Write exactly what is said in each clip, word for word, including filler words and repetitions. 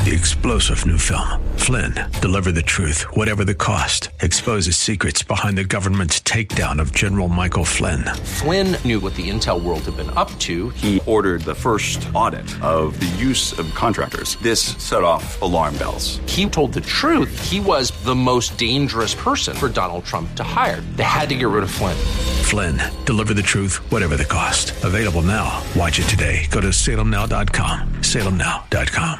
The explosive new film, Flynn, deliver the truth, whatever the cost, exposes secrets behind the government's takedown of General Michael Flynn. Flynn knew what the intel world had been up to. He ordered the first audit of the use of contractors. This set off alarm bells. He told the truth. He was the most dangerous person for Donald Trump to hire. They had to get rid of Flynn. Flynn, deliver the truth, whatever the cost. Available now. Watch it today. Go to salem now dot com. salem now dot com.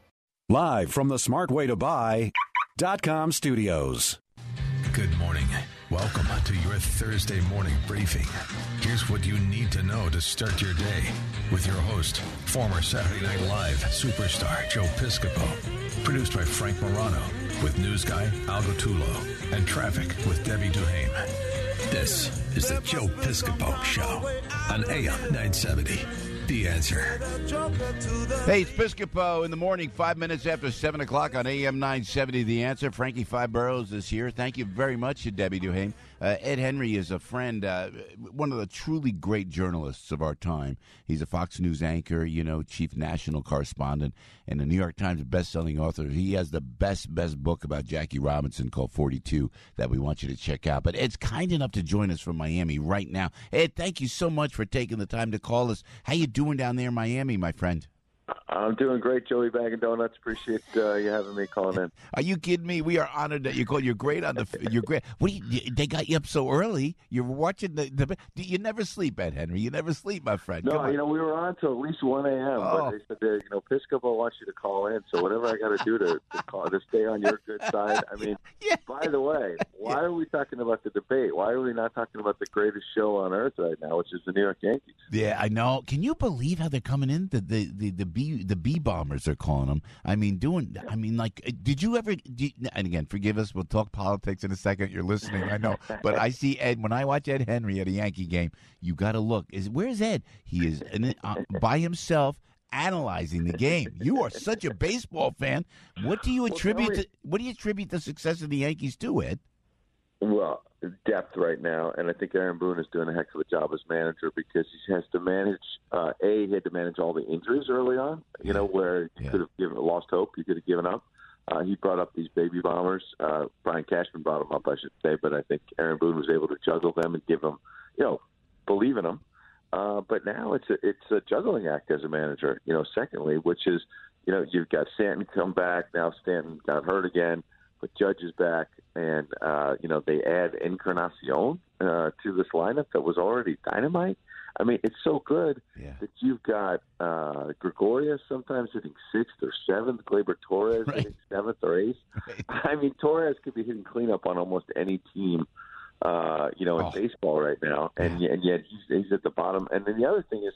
Live from the smart way to buy dot com studios. Good morning. Welcome to your Thursday morning briefing. Here's what you need to know to start your day with your host, former Saturday Night Live superstar Joe Piscopo. Produced by Frank Morano with news guy Al Gottulo and traffic with Debbie Duhame. This is the Joe Piscopo Show on A M nine seventy. The Answer. Hey, it's Piscopo in the morning, five minutes after seven o'clock on A M nine seventy, The Answer. Frankie Five Boroughs is here. Thank you very much, Debbie Duhame. Uh, Ed Henry is a friend, uh, one of the truly great journalists of our time. He's a Fox News anchor, you know, chief national correspondent, and a New York Times best-selling author. He has the best, best book about Jackie Robinson called forty-two that we want you to check out. But Ed's kind enough to join us from Miami right now. Ed, thank you so much for taking the time to call us. How you doing down there in Miami, my friend? I'm doing great, Joey Bag and Donuts. Appreciate uh, you having me calling in. Are you kidding me? We are honored that you called. You're great on the. You're great. What do you? They got you up so early. You're watching the. the you never sleep, Ed Henry. You never sleep, my friend. No, you know we were on till at least one a.m. Oh. But they said, that, you know, Piscopo wants you to call in. So whatever I got to do to to, call, to stay on your good side. I mean, yeah. By the way, why yeah. are we talking about the debate? Why are we not talking about the greatest show on earth right now, which is the New York Yankees? Yeah, I know. Can you believe how they're coming in? The the the the B the B bombers they're calling them. I mean, doing. I mean, like, did you ever? Did, and again, forgive us. We'll talk politics in a second. You're listening, I know. But I see Ed when I watch Ed Henry at a Yankee game. You got to look. Is where's Ed? He is in, uh, by himself analyzing the game. You are such a baseball fan. What do you attribute? Well, to, what do you attribute the success of the Yankees to, Ed? Well, depth right now, and I think Aaron Boone is doing a heck of a job as manager because he has to manage. Uh, a, he had to manage all the injuries early on. You know, where he yeah. could have given lost hope. He could have given up. Uh, he brought up these baby bombers. Uh, Brian Cashman brought them up, I should say, but I think Aaron Boone was able to juggle them and give them, you know, believe in them. Uh, but now it's a, it's a juggling act as a manager. You know, secondly, which is, you know, you've got Stanton come back now. Stanton got hurt again. But Judge is back, and, uh, you know, they add Encarnacion uh, to this lineup that was already dynamite. I mean, it's so good yeah. that you've got uh, Gregorius sometimes hitting sixth or seventh, Gleyber Torres right. hitting seventh or eighth. Right. I mean, Torres could be hitting cleanup on almost any team, uh, you know, in oh. baseball right now, and, yeah. and yet he's, he's at the bottom. And then the other thing is,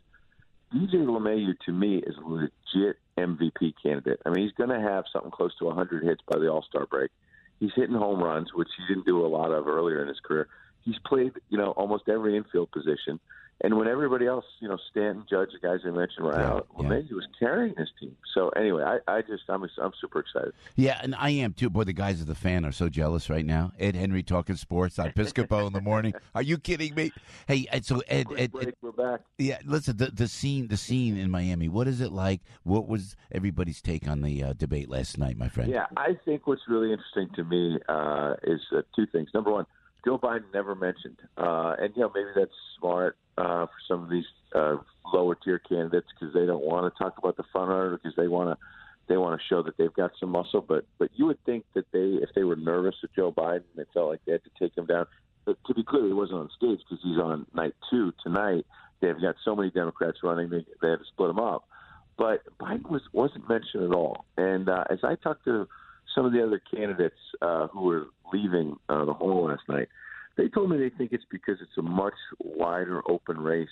D J LeMahieu, to me, is a legit M V P candidate. I mean, he's going to have something close to one hundred hits by the All-Star break. He's hitting home runs, which he didn't do a lot of earlier in his career. He's played, you know, almost every infield position. And when everybody else, you know, Stanton, Judge, the guys I mentioned were out, yeah. LeMahieu was carrying his team. So anyway, I, I just, I'm, I'm super excited. Yeah, and I am too. Boy, the guys of the fan are so jealous right now. Ed Henry talking sports on Piscopo in the morning. Are you kidding me? Hey, so Ed, Ed, break, Ed we're back. Yeah, listen, the, the scene, the scene in Miami. What is it like? What was everybody's take on the uh, debate last night, my friend? Yeah, I think what's really interesting to me uh, is uh, two things. Number one, Joe Biden never mentioned, uh, and you know maybe that's smart uh, for some of these uh, lower tier candidates because they don't want to talk about the front runner because they want to they want to show that they've got some muscle. But but you would think that they, if they were nervous with Joe Biden, they felt like they had to take him down. But to be clear, he wasn't on stage because he's on night two tonight. They've got so many Democrats running, they, they had to split him up. But Biden was wasn't mentioned at all. And uh, as I talked to some of the other candidates uh, who were leaving uh, the hall last night, they told me they think it's because it's a much wider open race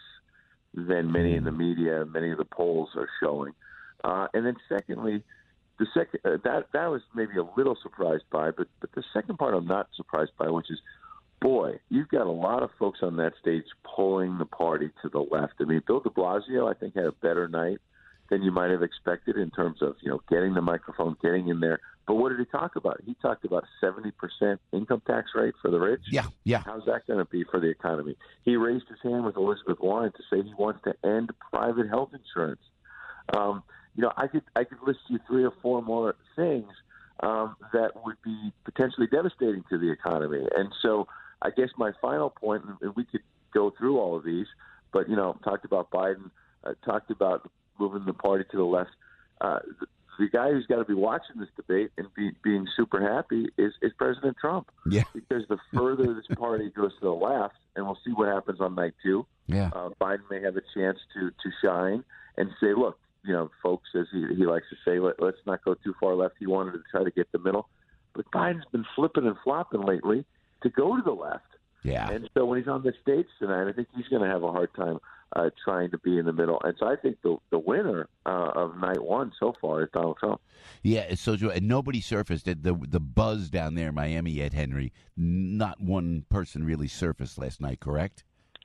than many in the media, many of the polls are showing. Uh, and then secondly, the second uh, that that was maybe a little surprised by, but but the second part I'm not surprised by, which is, boy, you've got a lot of folks on that stage pulling the party to the left. I mean, Bill de Blasio, I think, had a better night than you might have expected in terms of, you know, getting the microphone, getting in there. But what did he talk about? He talked about seventy percent income tax rate for the rich. Yeah, yeah. How's that going to be for the economy? He raised his hand with Elizabeth Warren to say he wants to end private health insurance. Um, you know, I could I could list you three or four more things um, that would be potentially devastating to the economy. And so I guess my final point, and we could go through all of these, but, you know, talked about Biden, uh, talked about moving the party to the left. Uh, the, the guy who's got to be watching this debate and be, being super happy is, is President Trump. Yeah. Because the further this party goes to the left, and we'll see what happens on night two, Yeah. uh, Biden may have a chance to, to shine and say, look, you know, folks, as he, he likes to say, Let, let's not go too far left. He wanted to try to get the middle. But Biden's been flipping and flopping lately to go to the left. Yeah. And so when he's on the stage tonight, I think he's going to have a hard time uh, trying to be in the middle. And so I think the the winner uh, of night one so far is Donald Trump. Yeah, it's so true. And nobody surfaced. The, the, the buzz down there in Miami, Ed Henry, not one person really surfaced last night, correct?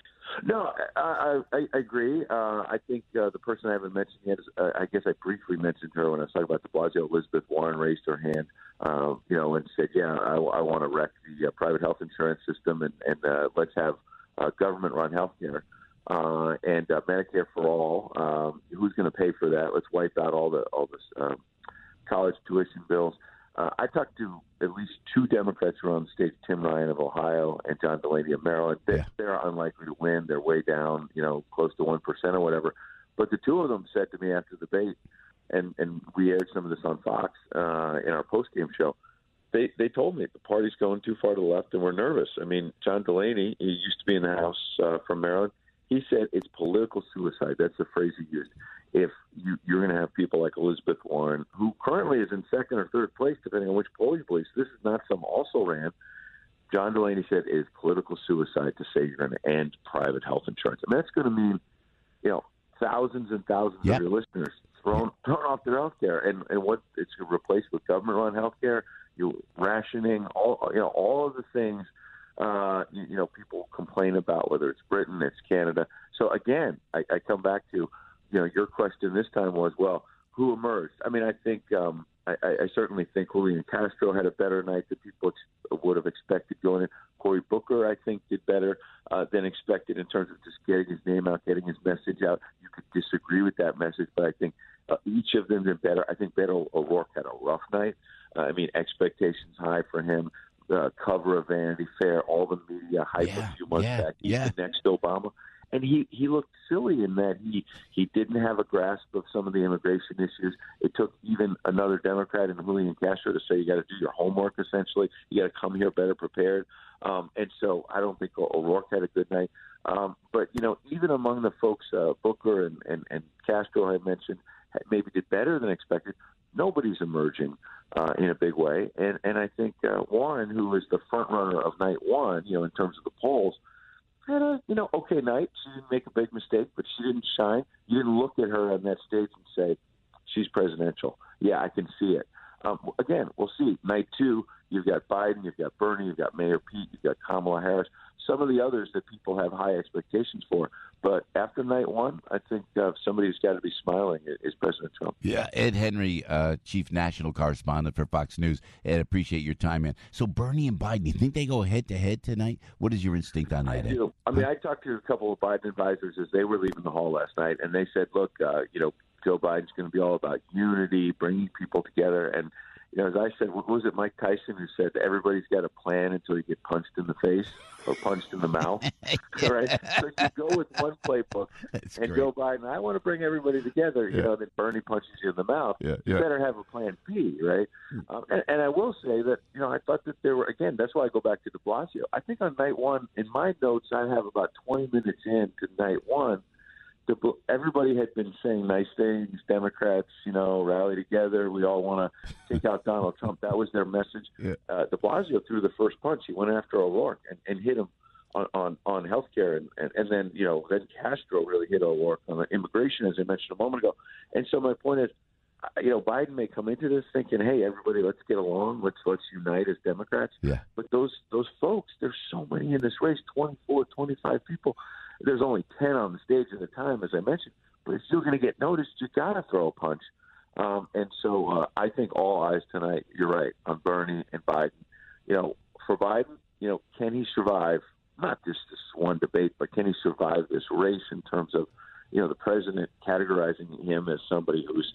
No, I, I, I agree. Uh, I think uh, the person I haven't mentioned yet is, uh, I guess I briefly mentioned her when I was talking about de Blasio. Elizabeth Warren raised her hand, uh, you know, and said, yeah, I, I want to wreck the uh, private health insurance system and, and uh, let's have uh, government-run health care uh, and uh, Medicare for all. Um, who's going to pay for that? Let's wipe out all the all this um, college tuition bills. Uh, I talked to at least two Democrats who are on the stage, Tim Ryan of Ohio and John Delaney of Maryland. They, Yeah. They're unlikely to win. They're way down, you know, close to one percent or whatever. But the two of them said to me after the debate, and, and we aired some of this on Fox uh, in our postgame show, they, they told me the party's going too far to the left and we're nervous. I mean, John Delaney, he used to be in the House uh, from Maryland. He said it's political suicide. That's the phrase he used. If you, you're going to have people like Elizabeth Warren, who currently is in second or third place, depending on which poll you believe. So this is not some also ran. John Delaney said it is political suicide to say you're going to end private health insurance. I mean, that's going to mean, you know, thousands and thousands Yep. of your listeners thrown thrown off their health care. And, and what it's going to replace with government-run health care, you rationing, all you know, all of the things uh, you, you know, people complain about, whether it's Britain, it's Canada. So again, I, I come back to, you know, your question this time was, well, who emerged? I mean, I think um, I, I certainly think Julian Castro had a better night than people ex- would have expected going in. Cory Booker, I think, did better uh, than expected in terms of just getting his name out, getting his message out. You could disagree with that message, but I think uh, each of them did better. I think Beto O'Rourke had a rough night. Uh, I mean, expectations high for him. The cover of Vanity Fair, all the media hype Yeah, a few months yeah, back. He's yeah. the next Obama. And he, he looked silly in that he, he didn't have a grasp of some of the immigration issues. It took even another Democrat in Julian Castro to say you got to do your homework, essentially. You got to come here better prepared. Um, and so I don't think O'Rourke had a good night. Um, but, you know, even among the folks, uh, Booker and, and, and Castro I mentioned, maybe did better than expected. Nobody's emerging uh, in a big way. And, and I think uh, Warren, who is the front runner of night one, you know, in terms of the polls, had a, you know, okay night. She didn't make a big mistake, but she didn't shine. You didn't look at her on that stage and say, she's presidential. Yeah, I can see it. Um, again, we'll see. Night two, you've got Biden, you've got Bernie, you've got Mayor Pete, you've got Kamala Harris, some of the others that people have high expectations for. But after night one, I think uh, somebody who's got to be smiling is President Trump. Yeah, Ed Henry, uh, chief national correspondent for Fox News. Ed, appreciate your time, man. So Bernie and Biden, you think they go head-to-head tonight? What is your instinct on that, I Ed? do. I mean, I talked to a couple of Biden advisors as they were leaving the hall last night, and they said, look, uh, you know, Joe Biden's going to be all about unity, bringing people together. And, you know, as I said, what was it Mike Tyson who said everybody's got a plan until you get punched in the face or punched in the mouth? Right? So you go with one playbook That's and great. Joe Biden, I want to bring everybody together, you Yeah. know, then Bernie punches you in the mouth. Yeah, You yeah. better have a plan B, right? Um, and, and I will say that, you know, I thought that there were, again, that's why I go back to de Blasio. I think on night one, in my notes, I have about twenty minutes into night one, the, everybody had been saying nice things. Democrats, you know, rally together. We all want to take out Donald Trump. That was their message. Yeah. Uh, de Blasio threw the first punch. He went after O'Rourke and, and hit him on, on, on health care. And, and, and then, you know, then Castro really hit O'Rourke on the immigration, as I mentioned a moment ago. And so my point is, you know, Biden may come into this thinking, hey, everybody, let's get along. Let's let's unite as Democrats. Yeah. But those those folks, there's so many in this race, twenty-four, twenty-five people. There's only ten on the stage at a time, as I mentioned. But if you're going to get noticed, you got to throw a punch. Um, and so uh, I think all eyes tonight, you're right, on Bernie and Biden. You know, for Biden, you know, can he survive, not just this one debate, but can he survive this race in terms of, you know, the president categorizing him as somebody who's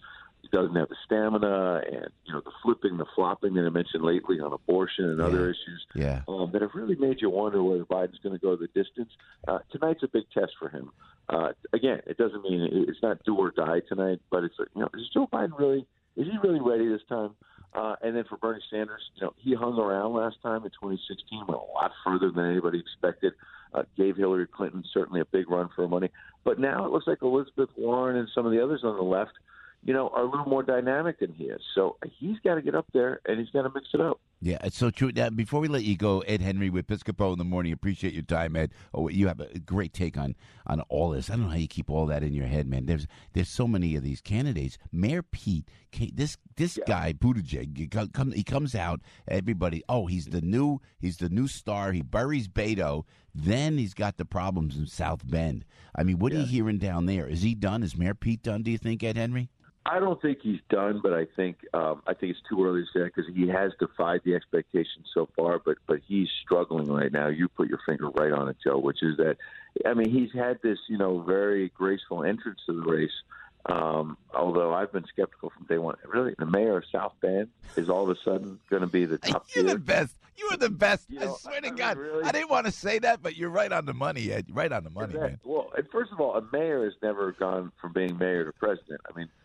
doesn't have the stamina, and you know the flipping, the flopping that I mentioned lately on abortion and yeah. other issues yeah. um, that have really made you wonder whether Biden's going to go the distance. Uh, tonight's a big test for him. Uh, again, it doesn't mean it's not do or die tonight, but it's you know is Joe Biden really is he really ready this time? Uh, and then for Bernie Sanders, you know he hung around last time in twenty sixteen, went a lot further than anybody expected. Uh, gave Hillary Clinton certainly a big run for her money, but now it looks like Elizabeth Warren and some of the others on the left, you know, are a little more dynamic than he is. So he's got to get up there and he's got to mix it up. Yeah, it's so true. Now, before we let you go, Ed Henry with Piscopo in the morning. Appreciate your time, Ed. Oh, you have a great take on, on all this. I don't know how you keep all that in your head, man. There's there's so many of these candidates. Mayor Pete, this this yeah. guy Buttigieg, he, come, he comes out. Everybody, oh, he's the new he's the new star. He buries Beto. Then he's got the problems in South Bend. I mean, what yeah. are you hearing down there? Is he done? Is Mayor Pete done? Do you think, Ed Henry? I don't think he's done, but I think um, I think it's too early to say because he has defied the expectations so far. But but he's struggling right now. You put your finger right on it, Joe. Which is that, I mean, he's had this you know very graceful entrance to the race. Um, although I've been skeptical from day one. Really, the mayor of South Bend is all of a sudden going to be the top. You're tier. the best. You are the best. You know, I swear I to mean, God, really? I didn't want to say that, but you're right on the money, Ed. Right on the money, exactly. man. Well, and first of all, a mayor has never gone from being mayor to president. I mean.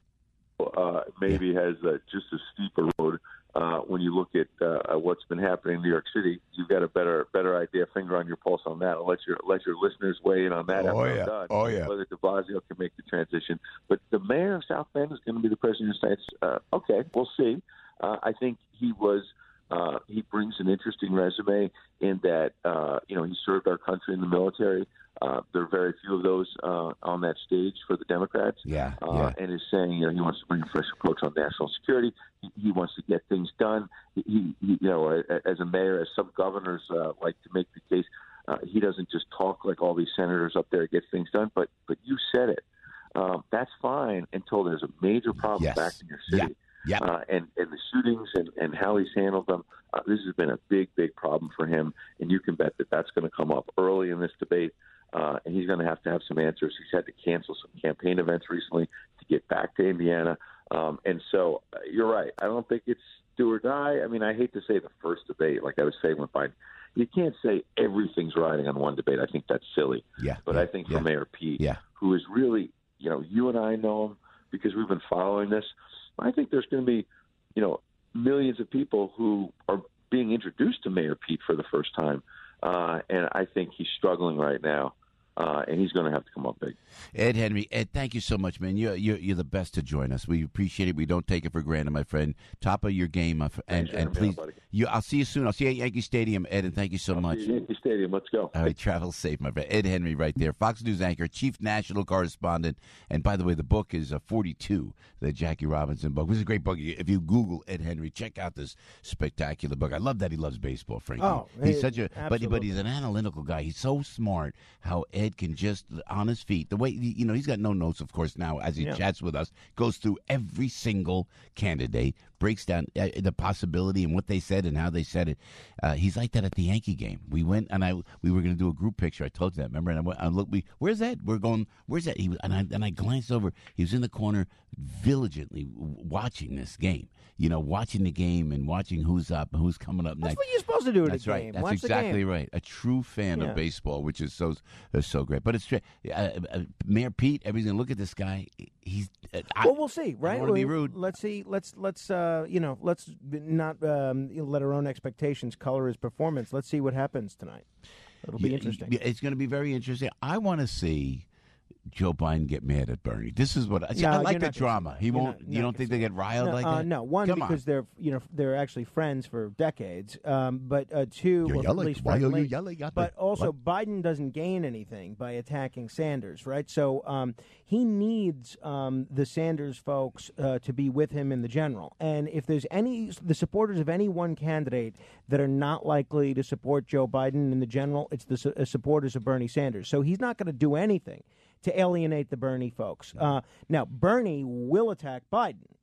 Uh, maybe yeah. has uh, just a steeper road. Uh, when you look at uh, what's been happening in New York City, you've got a better better idea, finger on your pulse on that. I'll let your let your listeners weigh in on that. Oh after yeah, I'm done, oh yeah. Whether De Blasio can make the transition, but the mayor of South Bend is going to be the president of the United States. Uh, okay, we'll see. Uh, I think he was. Uh, he brings an interesting resume in that uh, you know he served our country in the military. Uh, there are very few of those uh, on that stage for the Democrats. Yeah, uh, yeah. And is saying you know he wants to bring a fresh approach on national security. He, he wants to get things done. He, he you know as a mayor, as some governors uh, like to make the case, uh, he doesn't just talk like all these senators up there to get things done. But but you said it. Um, that's fine until there's a major problem yes. back in your city. Yeah. Yep. Uh, and, and the shootings and, and how he's handled them, uh, this has been a big, big problem for him. And you can bet that that's going to come up early in this debate. Uh, and he's going to have to have some answers. He's had to cancel some campaign events recently to get back to Indiana. Um, and so uh, you're right. I don't think it's do or die. I mean, I hate to say the first debate, like I was saying with Biden. You can't say everything's riding on one debate. I think that's silly. Yeah. But yeah, I think yeah. for Mayor Pete, yeah. who is really, you know, you and I know him because we've been following this. I think there's going to be, you know, millions of people who are being introduced to Mayor Pete for the first time, uh, and I think he's struggling right now. Uh, and he's going to have to come up big. Ed Henry, Ed, thank you so much, man. You're, you're you're the best to join us. We appreciate it. We don't take it for granted, my friend. Top of your game, my friend. And, and please, you, I'll see you soon. I'll see you at Yankee Stadium, Ed, and thank you so I'll much. See you at Yankee Stadium. Let's go. All right, travel safe, my friend. Ed Henry right there, Fox News anchor, chief national correspondent. And by the way, the book is uh, forty-two, the Jackie Robinson book. This is a great book. If you Google Ed Henry, check out this spectacular book. I love that he loves baseball, Frankie. Oh, he's such a, but, but he's an analytical guy. He's so smart how Ed can just, on his feet, the way, you know, he's got no notes, of course, now as he yeah. chats with us, goes through every single candidate, breaks down uh, the possibility and what they said and how they said it. Uh, he's like that at the Yankee game. We went and I we were going to do a group picture. I told you that, remember? And I went, I looked, we, where's Ed? We're going, where's Ed? He was, and I and I glanced over. He was in the corner, diligently watching this game. You know, watching the game and watching who's up and who's coming up That's next. That's what you're supposed to do in That's a right. game. That's Watch exactly the game. right. A true fan yeah. of baseball, which is so uh, so great. But it's uh, uh, Mayor Pete. Everybody's gonna look at this guy. He's uh, I, well, we'll see, right? I don't want to be rude. Let's see. Let's let's uh, you know let's not um, let our own expectations color his performance. Let's see what happens tonight. It'll be yeah, interesting. It's going to be very interesting. I want to see Joe Biden get mad at Bernie. This is what I, no, I like the drama. He you're won't. Not, you don't think they get riled no, like uh, that? No, one Come because on. they're you know they're actually friends for decades. Um, but uh, two, You're well, yelling. at least Why friendly, are you yelling at me? But also, what? Biden doesn't gain anything by attacking Sanders, right? So um, he needs um, the Sanders folks uh, to be with him in the general. And if there's any the supporters of any one candidate that are not likely to support Joe Biden in the general, it's the su- uh, supporters of Bernie Sanders. So he's not going to do anything to alienate the Bernie folks. Uh, now, Bernie will attack Biden.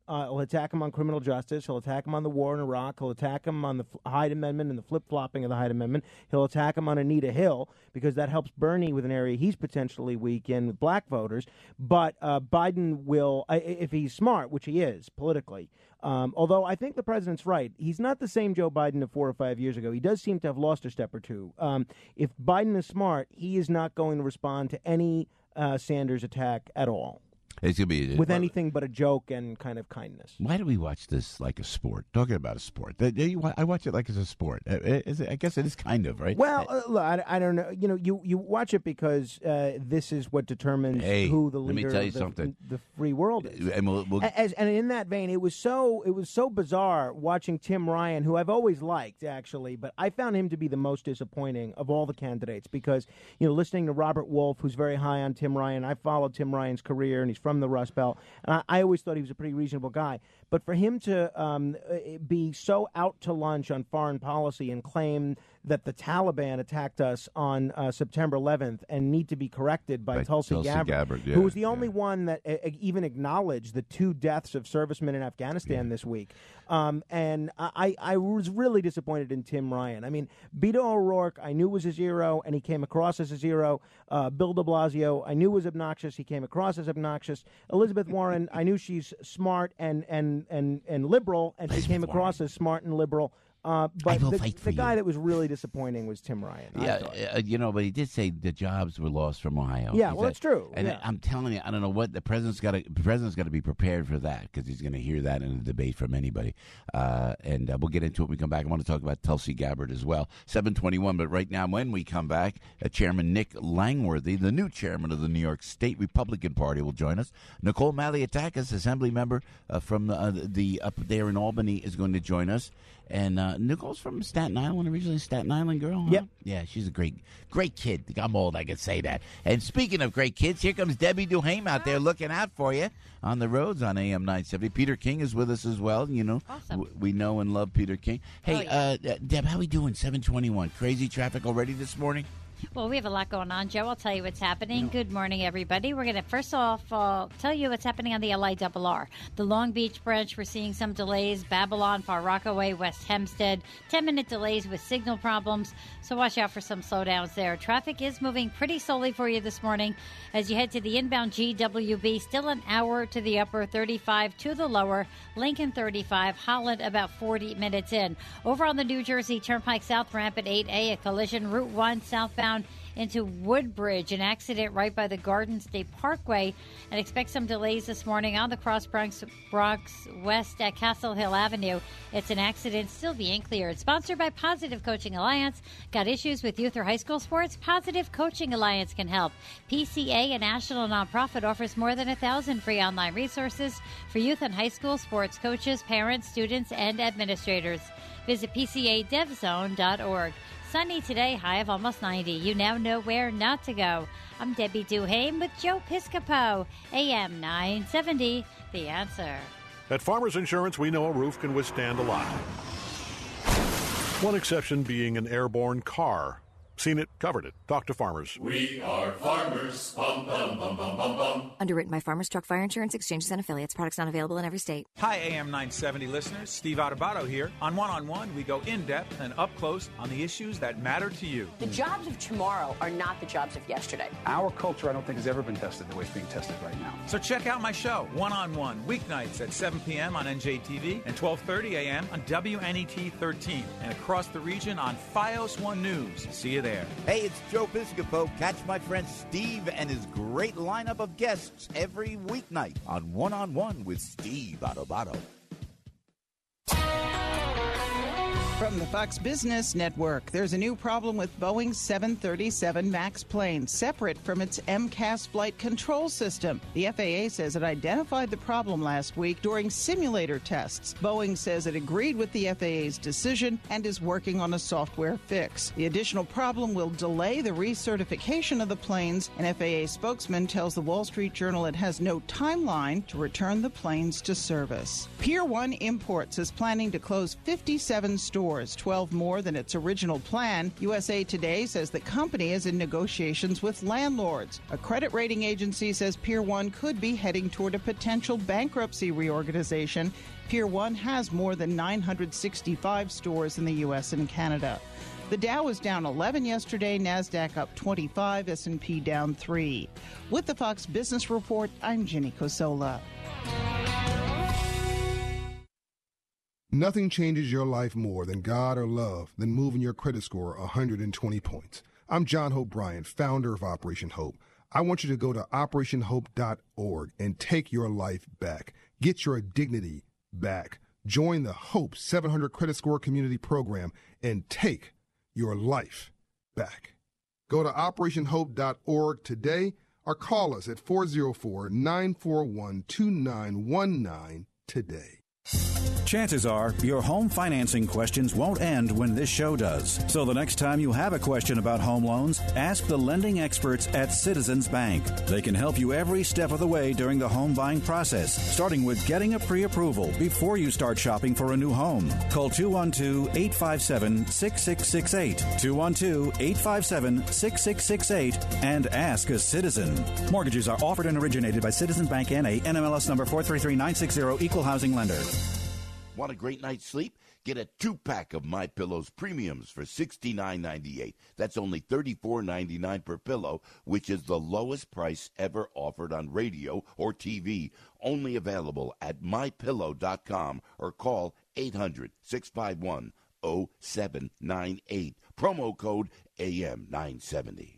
Uh, he'll attack him on criminal justice. He'll attack him on the war in Iraq. He'll attack him on the Hyde Amendment and the flip-flopping of the Hyde Amendment. He'll attack him on Anita Hill because that helps Bernie with an area he's potentially weak in with black voters. But uh, Biden will, if he's smart, which he is politically, um, although I think the president's right, he's not the same Joe Biden of four or five years ago. He does seem to have lost a step or two. Um, if Biden is smart, he is not going to respond to any uh, Sanders attack at all. It's gonna be with anything but a joke and kind of kindness. Why do we watch this like a sport? Talking about a sport, I watch it like it's a sport. I guess it is kind of, right? Well, uh, look, I, I don't know. You know, you, you watch it because uh, this is what determines hey, who the let me leader tell you of the, something. the free world is. And, we'll, we'll, As, and in that vein, it was so it was so bizarre watching Tim Ryan, who I've always liked actually, but I found him to be the most disappointing of all the candidates because you know, listening to Robert Wolf, who's very high on Tim Ryan, I followed Tim Ryan's career, and he's from the Rust Belt. And I, I always thought he was a pretty reasonable guy. But for him to um, be so out to lunch on foreign policy and claim that the Taliban attacked us on uh, September eleventh and need to be corrected by, by Tulsi, Tulsi Gabbard, Gabbard yeah, who was the only yeah. one that uh, even acknowledged the two deaths of servicemen in Afghanistan yeah. this week. Um, and I, I was really disappointed in Tim Ryan. I mean, Beto O'Rourke, I knew was a zero, and he came across as a zero. Uh, Bill de Blasio, I knew was obnoxious. He came across as obnoxious. Elizabeth Warren, I knew she's smart and, and, and, and liberal, and Elizabeth she came across Warren. as smart and liberal. Uh, but the, the guy you. that was really disappointing was Tim Ryan. Yeah, uh, you know, but he did say the jobs were lost from Ohio. Yeah, he well, said, it's true. And yeah. I'm telling you, I don't know what the president's got to. The president's got to be prepared for that because he's going to hear that in a debate from anybody. Uh, and uh, we'll get into it when we come back. I want to talk about Tulsi Gabbard as well. seven twenty-one. But right now, when we come back, uh, Chairman Nick Langworthy, the new chairman of the New York State Republican Party, will join us. Nicole Malliotakis, Assembly member uh, from the, uh, the up there in Albany, is going to join us. And uh, Nicole's from Staten Island, originally Staten Island girl. Huh? Yep. Yeah, she's a great, great kid. I'm old, I can say that. And speaking of great kids, here comes Debbie Duhame out there looking out for you on the roads on A M nine seventy. Peter King is with us as well. You know, awesome. w- we know and love Peter King. Hey, oh, yeah. uh, Deb, how we doing? seven twenty-one. Crazy traffic already this morning? Well, we have a lot going on, Joe. I'll tell you what's happening. No. Good morning, everybody. We're going to, first off, uh, tell you what's happening on the L I R R. The Long Beach branch, we're seeing some delays. Babylon, Far Rockaway, West Hempstead, ten-minute delays with signal problems. So watch out for some slowdowns there. Traffic is moving pretty slowly for you this morning. As you head to the inbound G W B, still an hour to the upper, thirty-five to the lower. Lincoln, thirty-five. Holland, about forty minutes in. Over on the New Jersey Turnpike South Ramp at eight A, a collision. Route one southbound into Woodbridge, an accident right by the Garden State Parkway, and expect some delays this morning on the Cross Bronx, Bronx West at Castle Hill Avenue. It's an accident still being cleared. Sponsored by Positive Coaching Alliance. Got issues with youth or high school sports? Positive Coaching Alliance can help. P C A, a national nonprofit, offers more than a thousand free online resources for youth and high school sports coaches, parents, students, and administrators. Visit P C A dev zone dot org. Sunny today, high of almost ninety. You now know where not to go. I'm Debbie Duhame with Joe Piscopo, A M nine seventy, The Answer. At Farmers Insurance, we know a roof can withstand a lot. One exception being an airborne car. Seen it, covered it. Talk to Farmers. We are Farmers. Bum, bum, bum, bum, bum, bum. Underwritten by Farmers Truck Fire Insurance Exchanges and Affiliates. Products not available in every state. Hi, A M nine seventy listeners. Steve Adubato here. On One-on-One, we go in-depth and up close on the issues that matter to you. The jobs of tomorrow are not the jobs of yesterday. Our culture, I don't think, has ever been tested the way it's being tested right now. So check out my show, One-on-One, weeknights at seven p.m. on N J T V and twelve thirty a.m. on W N E T thirteen and across the region on Fios One News. See you there. Hey, it's Joe Piscopo. Catch my friend Steve and his great lineup of guests every weeknight on One-on-One with Steve Adubato. From the Fox Business Network, there's a new problem with Boeing's seven thirty-seven MAX plane, separate from its M CAS flight control system. The F A A says it identified the problem last week during simulator tests. Boeing says it agreed with the F A A's decision and is working on a software fix. The additional problem will delay the recertification of the planes. An F A A spokesman tells the Wall Street Journal it has no timeline to return the planes to service. Pier one Imports is planning to close fifty-seven stores stores, twelve more than its original plan. U S A Today says the company is in negotiations with landlords. A credit rating agency says Pier one could be heading toward a potential bankruptcy reorganization. Pier one has more than nine hundred sixty-five stores in the U S and Canada. The Dow was down eleven yesterday, NASDAQ up twenty-five, S and P down three. With the Fox Business Report, I'm Ginny Cosola. Nothing changes your life more than God or love than moving your credit score one hundred twenty points. I'm John Hope Bryant, founder of Operation Hope. I want you to go to operation hope dot org and take your life back. Get your dignity back. Join the Hope seven hundred Credit Score Community Program and take your life back. Go to operation hope dot org today or call us at four oh four, nine four one, two nine one nine today. Chances are your home financing questions won't end when this show does. So the next time you have a question about home loans, ask the lending experts at Citizens Bank. They can help you every step of the way during the home buying process, starting with getting a pre-approval before you start shopping for a new home. Call two one two, eight five seven, six six six eight, two one two, eight five seven, six six six eight, and ask a citizen. Mortgages are offered and originated by Citizens Bank N A, N M L S number four three three nine six zero, Equal Housing Lender. Want a great night's sleep? Get a two-pack of MyPillow's premiums for sixty-nine ninety-eight. That's only thirty-four ninety-nine per pillow, which is the lowest price ever offered on radio or T V. Only available at my pillow dot com or call eight hundred, six five one, oh seven nine eight. Promo code A M nine seventy.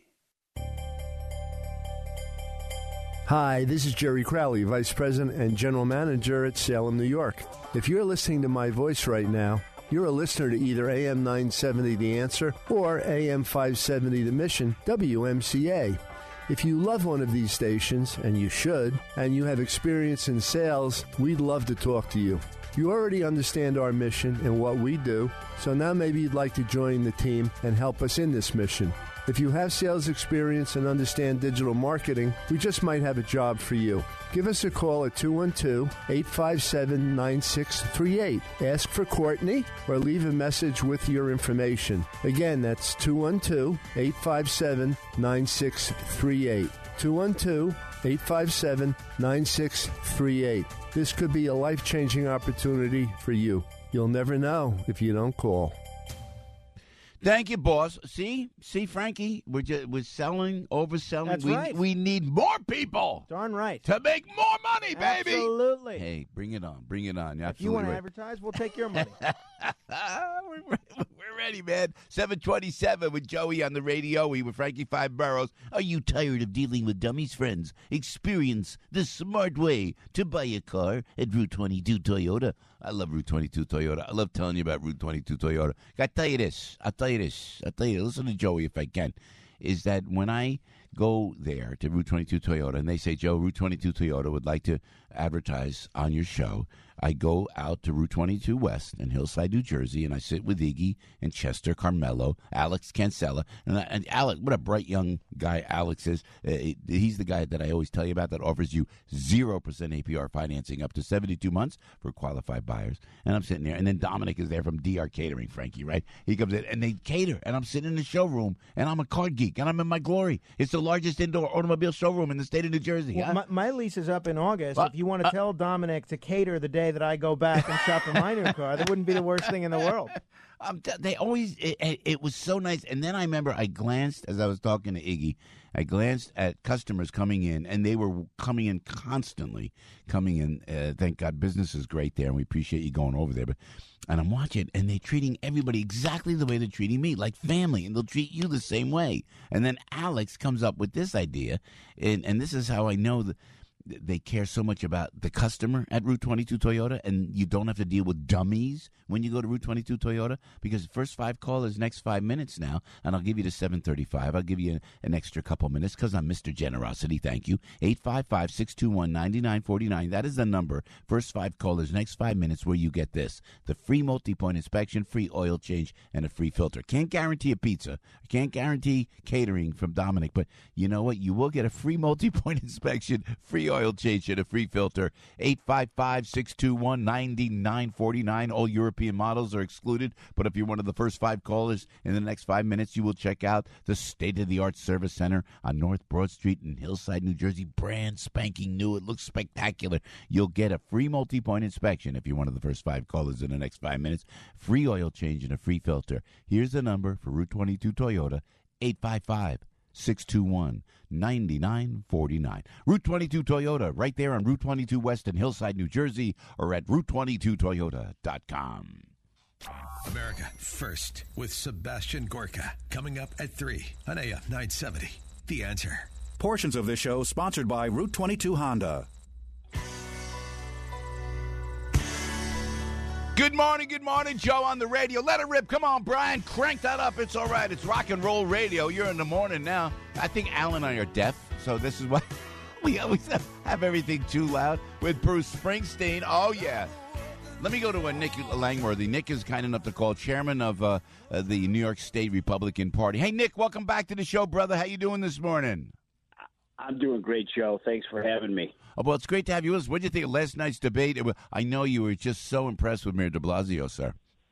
Hi, this is Jerry Crowley, Vice President and General Manager at Salem, New York. If you're listening to my voice right now, you're a listener to either A M nine seventy The Answer or A M five seventy The Mission, W M C A. If you love one of these stations, and you should, and you have experience in sales, we'd love to talk to you. You already understand our mission and what we do, so now maybe you'd like to join the team and help us in this mission. If you have sales experience and understand digital marketing, we just might have a job for you. Give us a call at two one two, eight five seven, nine six three eight. Ask for Courtney or leave a message with your information. Again, that's two one two, eight five seven, nine six three eight. two one two, eight five seven, nine six three eight. This could be a life-changing opportunity for you. You'll never know if you don't call. Thank you, boss. See, see, Frankie, we're just, we're selling, overselling. That's we, right. We need more people. Darn right. To make more money, baby. Absolutely. Hey, bring it on. Bring it on. You're if you want right. to advertise, we'll take your money. we're, we're ready, man. seven twenty-seven with Joey on the radio. We with Frankie Five Boroughs. Are you tired of dealing with dummies, friends? Experience the smart way to buy a car at Route twenty-two Toyota. I love Route twenty-two Toyota. I love telling you about Route twenty-two Toyota. I'll tell you this. I'll tell you this. I'll tell you, listen to Joey if I can, is that when I go there to Route twenty-two Toyota and they say, Joe, Route twenty-two Toyota would like to advertise on your show, I go out to Route twenty-two West in Hillside, New Jersey, and I sit with Iggy and Chester Carmelo, Alex Cancella. And, I, and Alex, what a bright young guy Alex is. Uh, he's the guy that I always tell you about that offers you zero percent A P R financing up to seventy-two months for qualified buyers. And I'm sitting there. And then Dominic is there from D R Catering, Frankie, right? He comes in, and they cater. And I'm sitting in the showroom, and I'm a car geek, and I'm in my glory. It's the largest indoor automobile showroom in the state of New Jersey. Well, huh? my, my lease is up in August. Well, if you want to uh, tell Dominic to cater the day that I go back and shop in my new car, that wouldn't be the worst thing in the world. Um, they always, it, it, it was so nice. And then I remember I glanced, as I was talking to Iggy, I glanced at customers coming in, and they were coming in constantly, coming in. Uh, thank God business is great there, and we appreciate you going over there. But And I'm watching, and they're treating everybody exactly the way they're treating me, like family, and they'll treat you the same way. And then Alex comes up with this idea, and, and this is how I know that they care so much about the customer at Route twenty-two Toyota, and you don't have to deal with dummies when you go to Route twenty-two Toyota, because the first five callers next five minutes now, and I'll give you the seven thirty-five. I'll give you an extra couple minutes because I'm Mister Generosity. Thank you. eight five five, six two one, nine nine four nine. That is the number. First five callers next five minutes where you get this: the free multi-point inspection, free oil change, and a free filter. Can't guarantee a pizza. Can't guarantee catering from Dominic, but you know what? You will get a free multi-point inspection, free oil oil change and a free filter. eight five five, six two one, nine nine four nine. All European models are excluded, but if you're one of the first five callers in the next five minutes, you will check out the state-of-the-art service center on North Broad Street in Hillside, New Jersey. Brand spanking new. It looks spectacular. You'll get a free multi-point inspection if you're one of the first five callers in the next five minutes. Free oil change and a free filter. Here's the number for Route twenty-two Toyota, eight five five, six two one, nine nine four nine. Route twenty-two Toyota, right there on Route twenty-two West in Hillside, New Jersey, or at route twenty-two toyota dot com. America First with Sebastian Gorka, coming up at three on A M nine seventy. The Answer. Portions of this show sponsored by Route twenty-two Honda. Good morning, good morning, Joe on the radio. Let it rip. Come on, Brian. Crank that up. It's all right. It's rock and roll radio. You're in the morning now. I think Al and I are deaf, so this is why we always have everything too loud with Bruce Springsteen. Oh, yeah. Let me go to uh, Nick Langworthy. Nick is kind enough to call, chairman of uh, uh, the New York State Republican Party. Hey, Nick, welcome back to the show, brother. How you doing this morning? I'm doing great, Joe. Thanks for having me. Oh, well, it's great to have you with us. What did you think of last night's debate? It was, I know you were just so impressed with Mayor de Blasio, sir.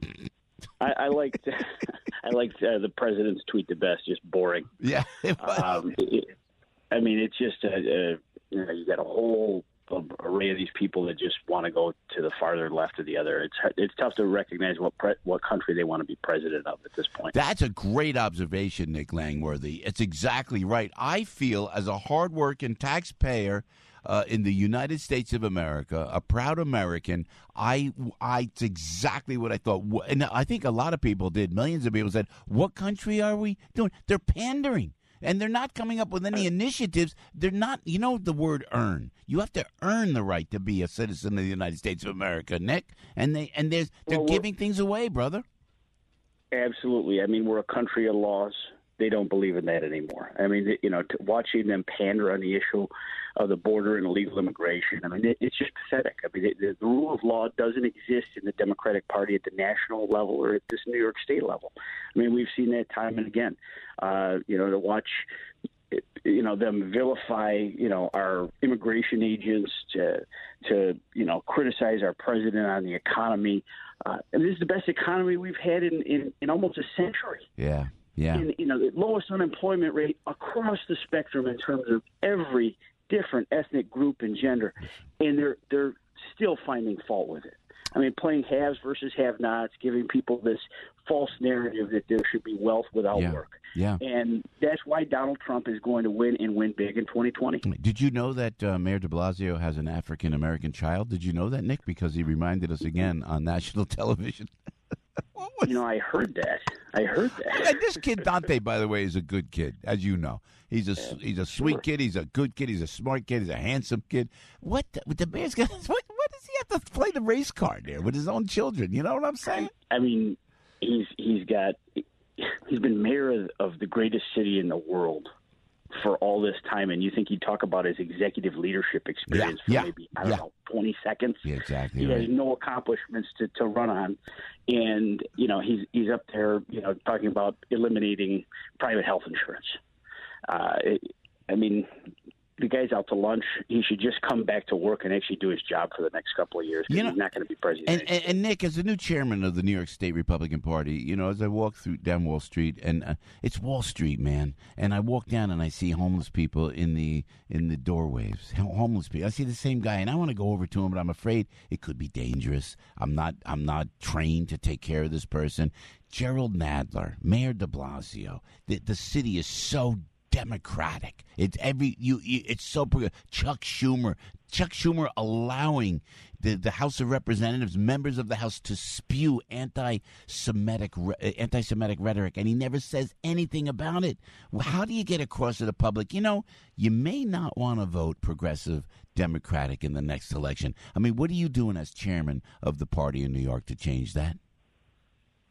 I, I liked I liked uh, the president's tweet the best, just boring. Yeah. It um, it, I mean, it's just, a, a, you know, you got a whole array of these people that just want to go to the farther left or the other. It's it's tough to recognize what pre- what country they want to be president of at this point. That's a great observation, Nick Langworthy. It's exactly right. I feel as a hardworking taxpayer uh, in the United States of America, a proud American, I, I it's exactly what I thought. And I think a lot of people did. Millions of people said, what country are we doing? They're pandering. And they're not coming up with any initiatives. They're not, you know, the word earn. You have to earn the right to be a citizen of the United States of America, Nick. And they and there's they're well, giving things away, brother. Absolutely. I mean, we're a country of laws. They don't believe in that anymore. I mean, you know, to watching them pander on the issue of the border and illegal immigration, I mean, it, it's just pathetic. I mean, the, the rule of law doesn't exist in the Democratic Party at the national level or at this New York State level. I mean, we've seen that time and again. Uh, you know, to watch, you know, them vilify, you know, our immigration agents, to, to you know, criticize our president on the economy. Uh, and this is the best economy we've had in, in, in almost a century. Yeah. Yeah. In, you know, the lowest unemployment rate across the spectrum in terms of every different ethnic group and gender, and they're they're still finding fault with it. I mean, playing haves versus have-nots, giving people this false narrative that there should be wealth without yeah. work. Yeah. And that's why Donald Trump is going to win and win big in twenty twenty. Did you know that uh, Mayor de Blasio has an African-American child? Did you know that, Nick? Because he reminded us again on national television. You know, I heard that. I heard that. And this kid Dante, by the way, is a good kid, as you know. He's a yeah, he's a sweet sure. kid. He's a good kid. He's a smart kid. He's a handsome kid. What the, the mayor's got? What, what does he have to play the race card there with his own children? You know what I'm saying? I mean, he's he's got he's been mayor of, of the greatest city in the world for all this time, and you think he'd talk about his executive leadership experience yeah, for yeah, maybe, I don't yeah. know, twenty seconds. Yeah, exactly. He right. has no accomplishments to, to run on. And, you know, he's he's up there, you know, talking about eliminating private health insurance. Uh, it, I mean, the guy's out to lunch. He should just come back to work and actually do his job for the next couple of years. You know, he's not going to be president. And, and, and Nick, as the new chairman of the New York State Republican Party, you know, as I walk through down Wall Street, and uh, it's Wall Street, man, and I walk down and I see homeless people in the in the doorways. Homeless people. I see the same guy, and I want to go over to him, but I'm afraid it could be dangerous. I'm not I'm not trained to take care of this person. Gerald Nadler, Mayor de Blasio. The the city is so Democratic. It's every you, you. It's so Chuck Schumer. Chuck Schumer allowing the, the House of Representatives, members of the House, to spew anti-Semitic anti-Semitic rhetoric, and he never says anything about it. How do you get across to the public? You know, you may not want to vote progressive Democratic in the next election. I mean, what are you doing as chairman of the party in New York to change that?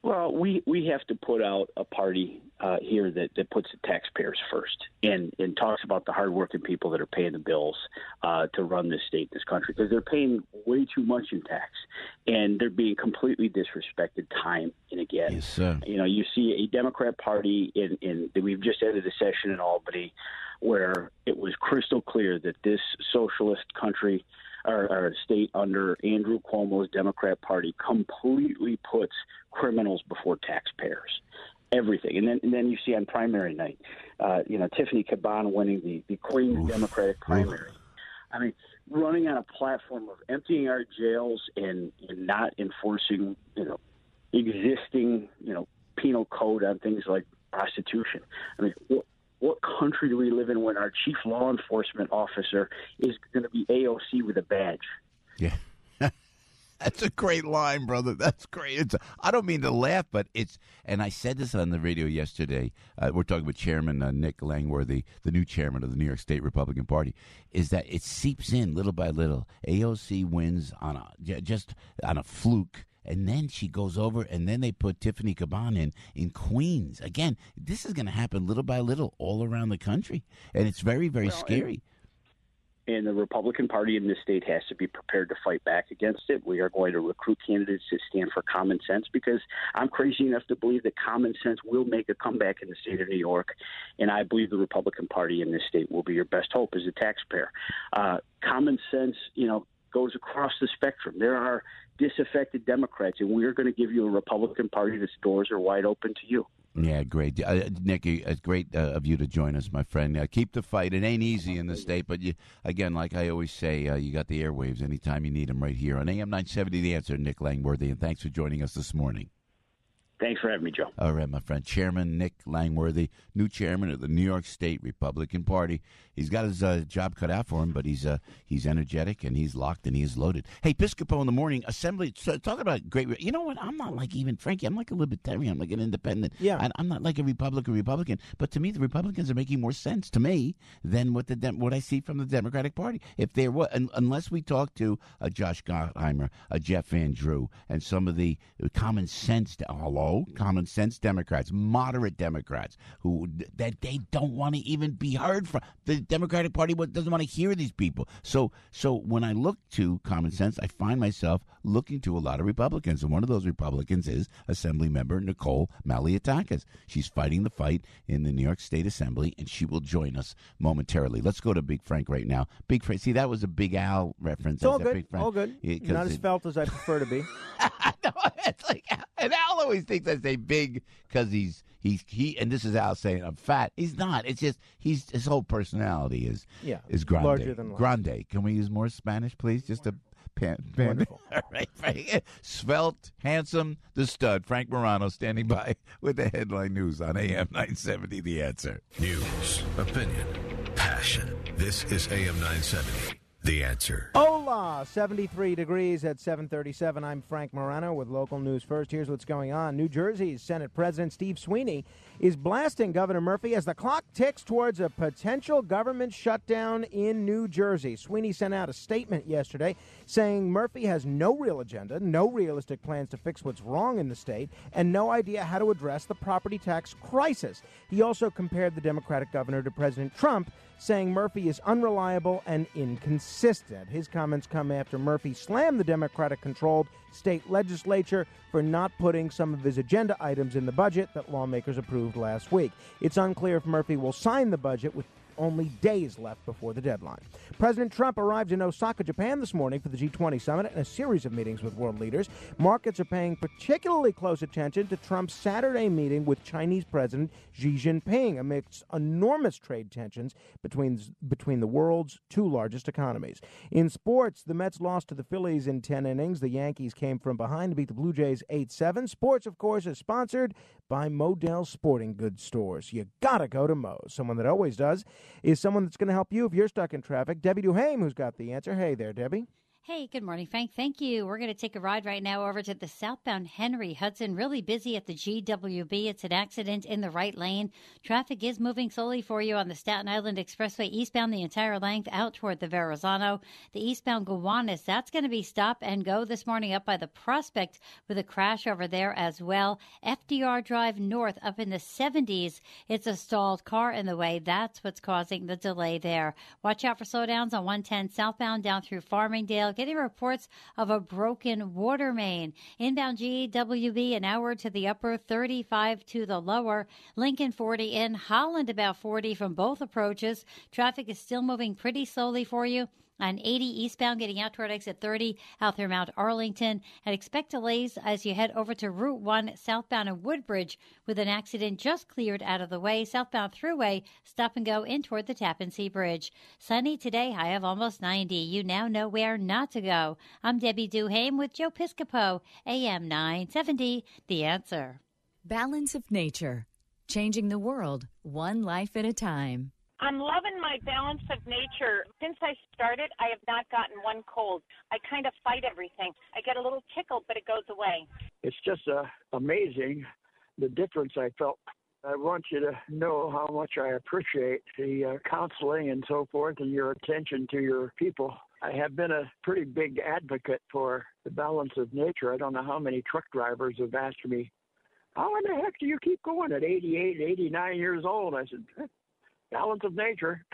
Well, we, we have to put out a party uh, here that, that puts the taxpayers first and, and talks about the hardworking people that are paying the bills uh, to run this state, this country, because they're paying way too much in tax, and they're being completely disrespected time and again. Yes, sir. You know, you see a Democrat Party in, in we've just ended a session in Albany where it was crystal clear that this socialist country Our, our state under Andrew Cuomo's Democrat Party completely puts criminals before taxpayers. Everything. And then and then you see on primary night, uh, you know, Tiffany Caban winning the, the Queens Oof. Democratic primary. Oof. I mean, running on a platform of emptying our jails and, and not enforcing, you know, existing, you know, penal code on things like prostitution. I mean, what, What country do we live in when our chief law enforcement officer is going to be A O C with a badge? Yeah. That's a great line, brother. That's great. It's, I don't mean to laugh, but it's, and I said this on the radio yesterday. Uh, we're talking with Chairman uh, Nick Langworthy, the new chairman of the New York State Republican Party, is that it seeps in little by little. A O C wins on a, just on a fluke. And then she goes over, and then they put Tiffany Caban in in Queens. Again, this is going to happen little by little all around the country, and it's very, very well, scary. And, and the Republican Party in this state has to be prepared to fight back against it. We are going to recruit candidates that stand for common sense, because I'm crazy enough to believe that common sense will make a comeback in the state of New York, and I believe the Republican Party in this state will be your best hope as a taxpayer. Uh, common sense, you know, goes across the spectrum. There are disaffected Democrats, and we're going to give you a Republican Party that's doors are wide open to you. Yeah, great. Uh, Nick, it's great uh, of you to join us, my friend. Uh, keep the fight. It ain't easy in the state, but you, again, like I always say, uh, you got the airwaves anytime you need them right here on A M nine seventy The Answer. Nick Langworthy, and thanks for joining us this morning. Thanks for having me, Joe. All right, my friend. Chairman Nick Langworthy, new chairman of the New York State Republican Party. He's got his uh, job cut out for him, but he's uh, he's energetic, and he's locked, and he is loaded. Hey, Piscopo in the morning, Assembly, so, talking about great, you know what, I'm not like even, Frankie, I'm like a libertarian, I'm like an independent. Yeah. I, I'm not like a Republican Republican, but to me, the Republicans are making more sense to me than what the Dem- what I see from the Democratic Party. If there was, un- unless we talk to a Josh Gottheimer, a Jeff Van Drew, and some of the common sense, hello, common sense Democrats, moderate Democrats, who that they don't want to even be heard from. The Democratic Party doesn't want to hear these people. So, so when I look to common sense, I find myself looking to a lot of Republicans, and one of those Republicans is Assemblymember Nicole Malliotakis. She's fighting the fight in the New York State Assembly, and she will join us momentarily. Let's go to Big Frank right now. Big Frank, see, that was a Big Al reference. It's all Big good. Frank. All good. Yeah, not as it, felt as I prefer to be. No, it's like, and Al always thinks I say big because he's he's he, and this is Al saying I'm fat. He's not. It's just he's his whole personality is yeah is grande. Larger than life. Grande. Can we use more Spanish, please? Just a pan. pan. Wonderful. All right, Frank. Svelte, handsome, the stud. Frank Morano standing by with the headline news on A M nine seventy. The Answer. News, opinion, passion. This is A M nine seventy. The Answer. Hola, seventy-three degrees at seven thirty-seven. I'm Frank Morano with local news first. Here's what's going on. New Jersey's Senate President Steve Sweeney is blasting Governor Murphy as the clock ticks towards a potential government shutdown in New Jersey. Sweeney sent out a statement yesterday saying Murphy has no real agenda, no realistic plans to fix what's wrong in the state, and no idea how to address the property tax crisis. He also compared the Democratic governor to President Trump, saying Murphy is unreliable and inconsistent. His comments come after Murphy slammed the Democratic-controlled state legislature for not putting some of his agenda items in the budget that lawmakers approved last week. It's unclear if Murphy will sign the budget with only days left before the deadline. President Trump arrived in Osaka, Japan this morning for the G twenty summit and a series of meetings with world leaders. Markets are paying particularly close attention to Trump's Saturday meeting with Chinese President Xi Jinping amidst enormous trade tensions between, between the world's two largest economies. In sports, the Mets lost to the Phillies in ten innings. The Yankees came from behind to beat the Blue Jays eight seven. Sports, of course, is sponsored by Modell Sporting Goods Stores. You gotta go to Mo's. Someone that always does is someone that's going to help you if you're stuck in traffic. Debbie Duhame, who's got the answer. Hey there, Debbie. Hey, good morning, Frank. Thank you. We're going to take a ride right now over to the southbound Henry Hudson. Really busy at the G W B. It's an accident in the right lane. Traffic is moving slowly for you on the Staten Island Expressway eastbound the entire length out toward the Verrazano. The eastbound Gowanus, that's going to be stop and go this morning up by the Prospect with a crash over there as well. F D R Drive north up in the seventies. It's a stalled car in the way. That's what's causing the delay there. Watch out for slowdowns on one ten southbound down through Farmingdale. Getting reports of a broken water main. Inbound G W B an hour to the upper, thirty-five to the lower. Lincoln forty in, Holland about forty from both approaches. Traffic is still moving pretty slowly for you. On eighty eastbound, getting out toward exit thirty, out through Mount Arlington. And expect delays as you head over to Route one, southbound in Woodbridge, with an accident just cleared out of the way. Southbound Thruway, stop and go in toward the Tappan Zee Bridge. Sunny today, high of almost ninety. You now know where not to go. I'm Debbie Duhame with Joe Piscopo, A M nine seventy, The Answer. Balance of Nature, changing the world one life at a time. I'm loving my Balance of Nature. Since I started, I have not gotten one cold. I kind of fight everything. I get a little tickle, but it goes away. It's just uh, amazing the difference I felt. I want you to know how much I appreciate the uh, counseling and so forth and your attention to your people. I have been a pretty big advocate for the Balance of Nature. I don't know how many truck drivers have asked me, how in the heck do you keep going at eighty-eight, eighty-nine years old? I said, Balance of Nature.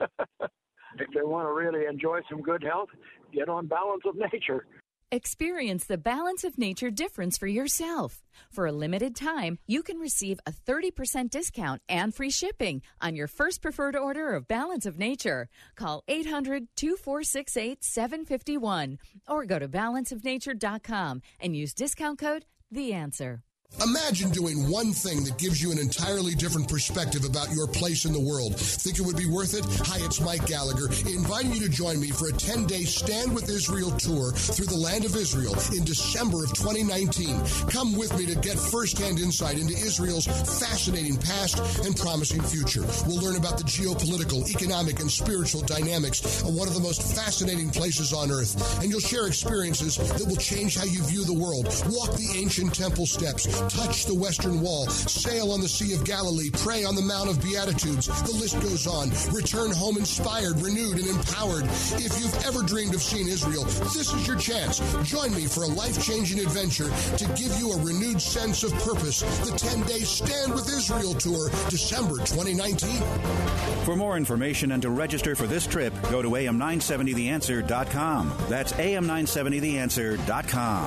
If they want to really enjoy some good health, get on Balance of Nature. Experience the Balance of Nature difference for yourself. For a limited time, you can receive a thirty percent discount and free shipping on your first preferred order of Balance of Nature. Call eight hundred, two four six eight, seven five one or go to balance of nature dot com and use discount code The Answer. Imagine doing one thing that gives you an entirely different perspective about your place in the world. Think it would be worth it? Hi, it's Mike Gallagher, inviting you to join me for a ten-day Stand With Israel tour through the land of Israel in December of twenty nineteen. Come with me to get firsthand insight into Israel's fascinating past and promising future. We'll learn about the geopolitical, economic, and spiritual dynamics of one of the most fascinating places on earth. And you'll share experiences that will change how you view the world. Walk the ancient temple steps, touch the Western Wall, sail on the Sea of Galilee, pray on the Mount of Beatitudes. The list goes on. Return home inspired, renewed, and empowered. If you've ever dreamed of seeing Israel, this is your chance. Join me for a life-changing adventure to give you a renewed sense of purpose. The ten-day Stand With Israel tour, December twenty nineteen. For more information and to register for this trip, go to A M nine seventy the answer dot com. That's A M nine seventy the answer dot com.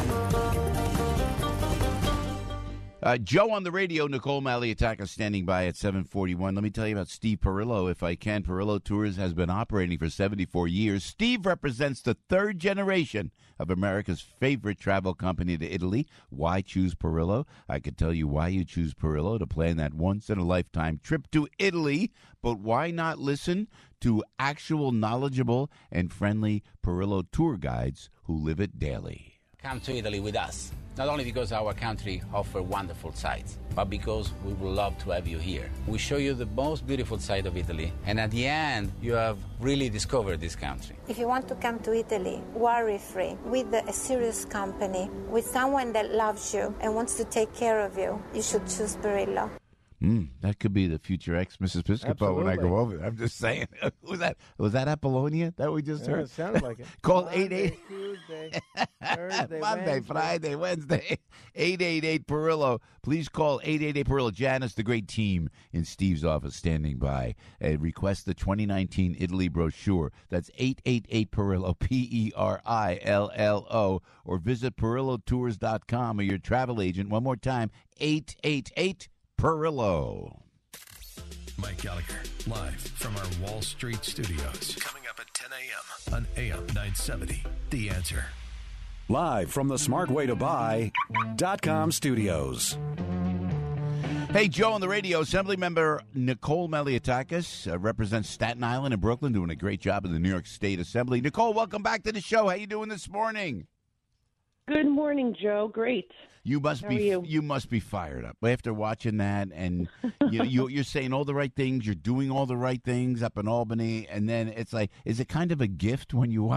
Uh, Joe on the radio, Nicole Maliataka standing by at seven forty-one. Let me tell you about Steve Perillo, if I can. Perillo Tours has been operating for seventy-four years. Steve represents the third generation of America's favorite travel company to Italy. Why choose Perillo? I could tell you why you choose Perillo to plan that once-in-a-lifetime trip to Italy, but why not listen to actual, knowledgeable, and friendly Perillo tour guides who live it daily? Come to Italy with us, not only because our country offers wonderful sights, but because we would love to have you here. We show you the most beautiful side of Italy, and at the end, you have really discovered this country. If you want to come to Italy, worry-free, with a serious company, with someone that loves you and wants to take care of you, you should choose Perillo. Mm, that could be the future ex Missus Piscopo Absolutely. when I go over there. I'm just saying. was that was that Apollonia that we just Yeah, heard? it sounded like it. Call Monday, eight eight Tuesday, Thursday, Monday, Wednesday. Friday, Wednesday. eight eight eight Perillo. Please call eight eight eight Perillo. Janice, the great team in Steve's office, standing by. And request the twenty nineteen Italy brochure. That's eight eight eight Perillo, P E R I L L O, or visit Perillo Tours dot com or your travel agent. One more time, eight eight eight Perillo. Mike Gallagher, live from our Wall Street studios. Coming up at ten a.m. on A M nine seventy, The Answer. Live from the smart way to buy dot com studios. Hey, Joe on the radio. Assemblymember Nicole Maliatakis uh, represents Staten Island and Brooklyn, doing a great job in the New York State Assembly. Nicole, welcome back to the show. How you doing this morning? Good morning, Joe. Great. You must How be are you? you must be fired up after watching that, and you, you you're saying all the right things, you're doing all the right things up in Albany, and then it's like, is it kind of a gift when you watch all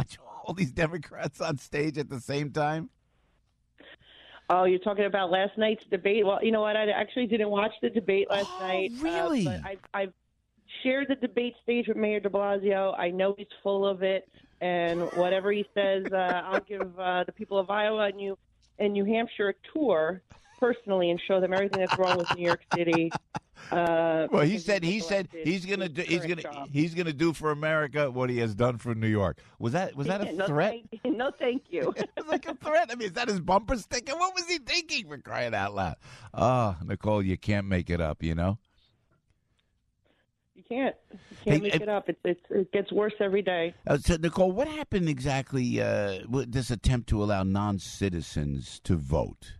all these Democrats on stage at the same time? Oh, you're talking about last night's debate? Well, you know what? I actually didn't watch the debate last oh, night. Really? Uh, but I've, I've shared the debate stage with Mayor de Blasio. I know he's full of it, and whatever he says, uh, I'll give uh, the people of Iowa and New, and New Hampshire a tour personally and show them everything that's wrong with New York City. Uh, well, he said he said he's gonna do he's gonna job. he's gonna do for America what he has done for New York. Was that was that a no, threat? Thank, no, thank you. It was like a threat. I mean, is that his bumper sticker? What was he thinking, for crying out loud? Oh, Nicole, you can't make it up, you know. You can't. You can't hey, make hey, it up. It's, it's it gets worse every day. Uh, so, Nicole, what happened exactly? Uh, with this attempt to allow non-citizens to vote.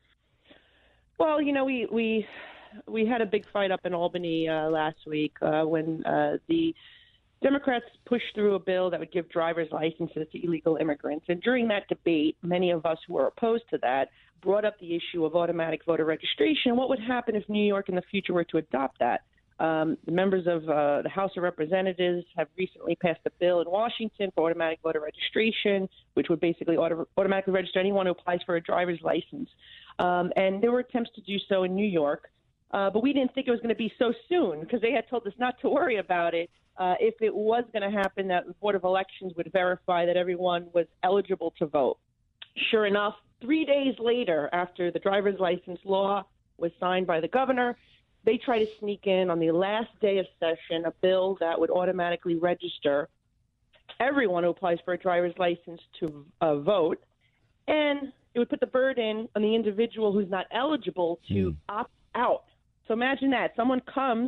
Well, you know, we we. We had a big fight up in Albany uh, last week uh, when uh, the Democrats pushed through a bill that would give driver's licenses to illegal immigrants. And during that debate, many of us who were opposed to that brought up the issue of automatic voter registration. What would happen if New York in the future were to adopt that? Um, the members of uh, the House of Representatives have recently passed a bill in Washington for automatic voter registration, which would basically auto- automatically register anyone who applies for a driver's license. Um, and there were attempts to do so in New York. Uh, but we didn't think it was going to be so soon because they had told us not to worry about it. Uh, if it was going to happen, that the Board of Elections would verify that everyone was eligible to vote. Sure enough, three days later, after the driver's license law was signed by the governor, they tried to sneak in on the last day of session a bill that would automatically register everyone who applies for a driver's license to uh, vote. And it would put the burden on the individual who's not eligible to mm. opt out. So imagine that. Someone comes,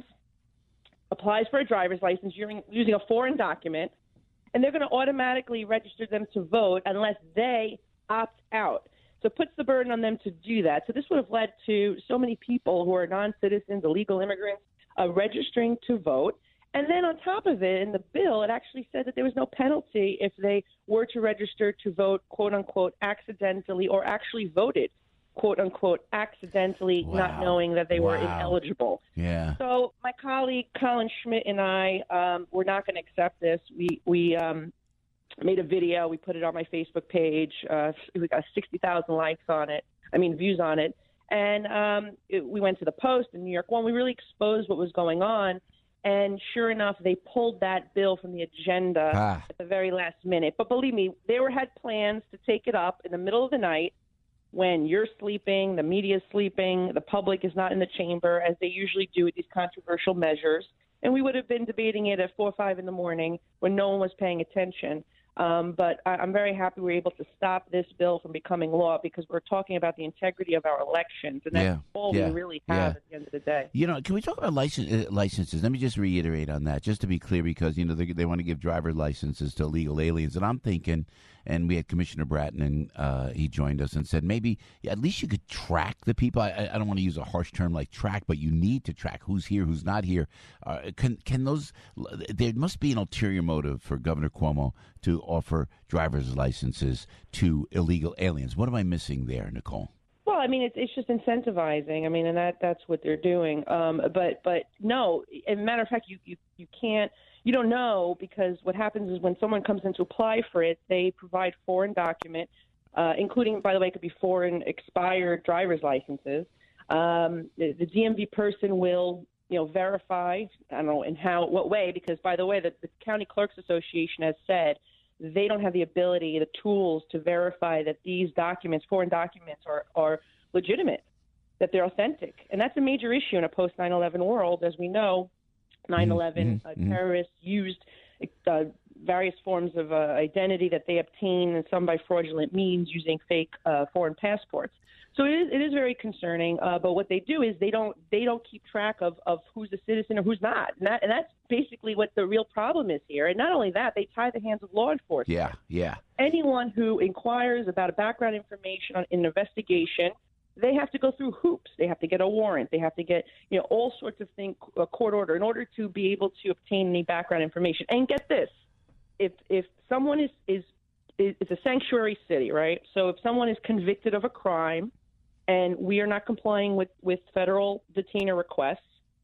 applies for a driver's license using, using a foreign document, and they're going to automatically register them to vote unless they opt out. So it puts the burden on them to do that. So this would have led to so many people who are non-citizens, illegal immigrants, uh, registering to vote. And then on top of it, in the bill, it actually said that there was no penalty if they were to register to vote, quote unquote, accidentally or actually voted, quote unquote, accidentally, wow. not knowing that they wow. were ineligible. Yeah. So my colleague Colin Schmidt and I um, were not going to accept this. We we um, made a video. We put it on my Facebook page. Uh, we got sixty thousand likes on it. I mean, views on it. And um, it, we went to the Post in New York One. We really exposed what was going on. And sure enough, they pulled that bill from the agenda ah. at the very last minute. But believe me, they were had plans to take it up in the middle of the night when you're sleeping, the media is sleeping, the public is not in the chamber, as they usually do with these controversial measures. And we would have been debating it at four or five in the morning when no one was paying attention. Um, but I, I'm very happy we were able to stop this bill from becoming law because we're talking about the integrity of our elections, and that's yeah, all yeah, we really have yeah. at the end of the day. You know, can we talk about license, uh, licenses? Let me just reiterate on that, just to be clear, because, you know, they, they want to give driver licenses to illegal aliens. And I'm thinking, and we had Commissioner Bratton, and uh, he joined us and said maybe yeah, at least you could track the people. I, I don't want to use a harsh term like track, but you need to track who's here, who's not here. Uh, can can those? There must be an ulterior motive for Governor Cuomo to offer driver's licenses to illegal aliens. What am I missing there, Nicole? Well, I mean, it's it's just incentivizing. I mean, and that that's what they're doing. Um, but but no, as a matter of fact, you, you, you can't. You don't know because what happens is when someone comes in to apply for it, they provide foreign document, uh, including, by the way, it could be foreign expired driver's licenses. Um, the, the D M V person will, you know, verify. I don't know in how, what way, because by the way, the, the County Clerks Association has said they don't have the ability, the tools to verify that these documents, foreign documents, are are legitimate, that they're authentic, and that's a major issue in a post nine eleven world, as we know. nine eleven mm-hmm. uh, terrorists used uh, various forms of uh, identity that they obtained, and some by fraudulent means using fake uh, foreign passports. So it is, it is very concerning. Uh, but what they do is they don't they don't keep track of, of who's a citizen or who's not, and, that, and that's basically what the real problem is here. And not only that, they tie the hands of law enforcement. Yeah, yeah. Anyone who inquires about a background information on an investigation, they have to go through hoops. They have to get a warrant. They have to get, you know, all sorts of things, a court order, in order to be able to obtain any background information. And get this, if if someone is, is, is it's a sanctuary city, right? So if someone is convicted of a crime and we are not complying with, with federal detainer requests,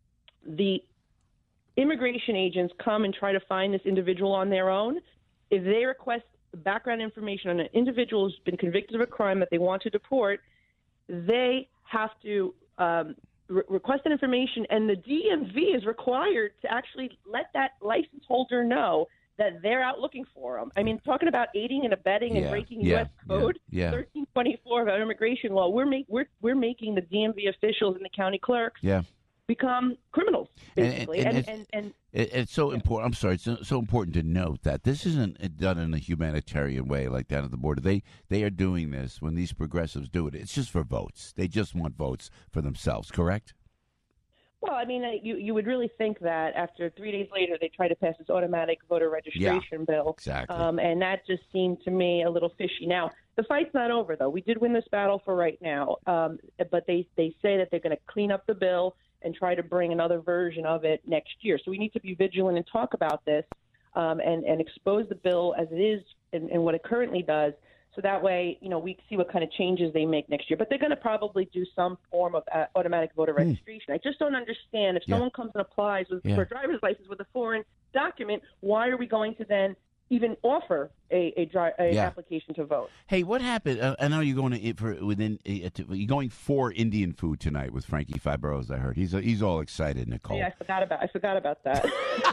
the immigration agents come and try to find this individual on their own. If they request background information on an individual who's been convicted of a crime that they want to deport, they have to um, re- request that information, and the D M V is required to actually let that license holder know that they're out looking for them. I mean, talking about aiding and abetting Yeah, and breaking yeah, U S code, yeah, yeah. thirteen twenty-four of our immigration law, we're, make, we're, we're making the D M V officials and the county clerks Yeah. become criminals, basically. And- and- And, and and, and, It, it's so important. I'm sorry. It's so, so important to note that this isn't done in a humanitarian way, like down at the border. They they are doing this when these progressives do it. It's just for votes. They just want votes for themselves. Correct? well, I mean, uh, you, you would really think that after three days later they try to pass this automatic voter registration bill. Exactly. Um, and that just seemed to me a little fishy. Now, the fight's not over, though. We did win this battle for right now. Um, but they, they say that they're going to clean up the bill and try to bring another version of it next year. So we need to be vigilant and talk about this um, and, and expose the bill as it is and, and what it currently does. So that way, you know, we see what kind of changes they make next year. But they're going to probably do some form of uh, automatic voter registration. I just don't understand if Yeah. someone comes and applies with, Yeah. for a driver's license with a foreign document, why are we going to then even offer a, a, dri- a Yeah. application to vote? Hey, what happened? Uh, I know you're going to eat for within. Uh, to, you're going for Indian food tonight with Frankie Five Boroughs. I heard he's he's all excited, Nicole. Yeah, I forgot about I forgot about that.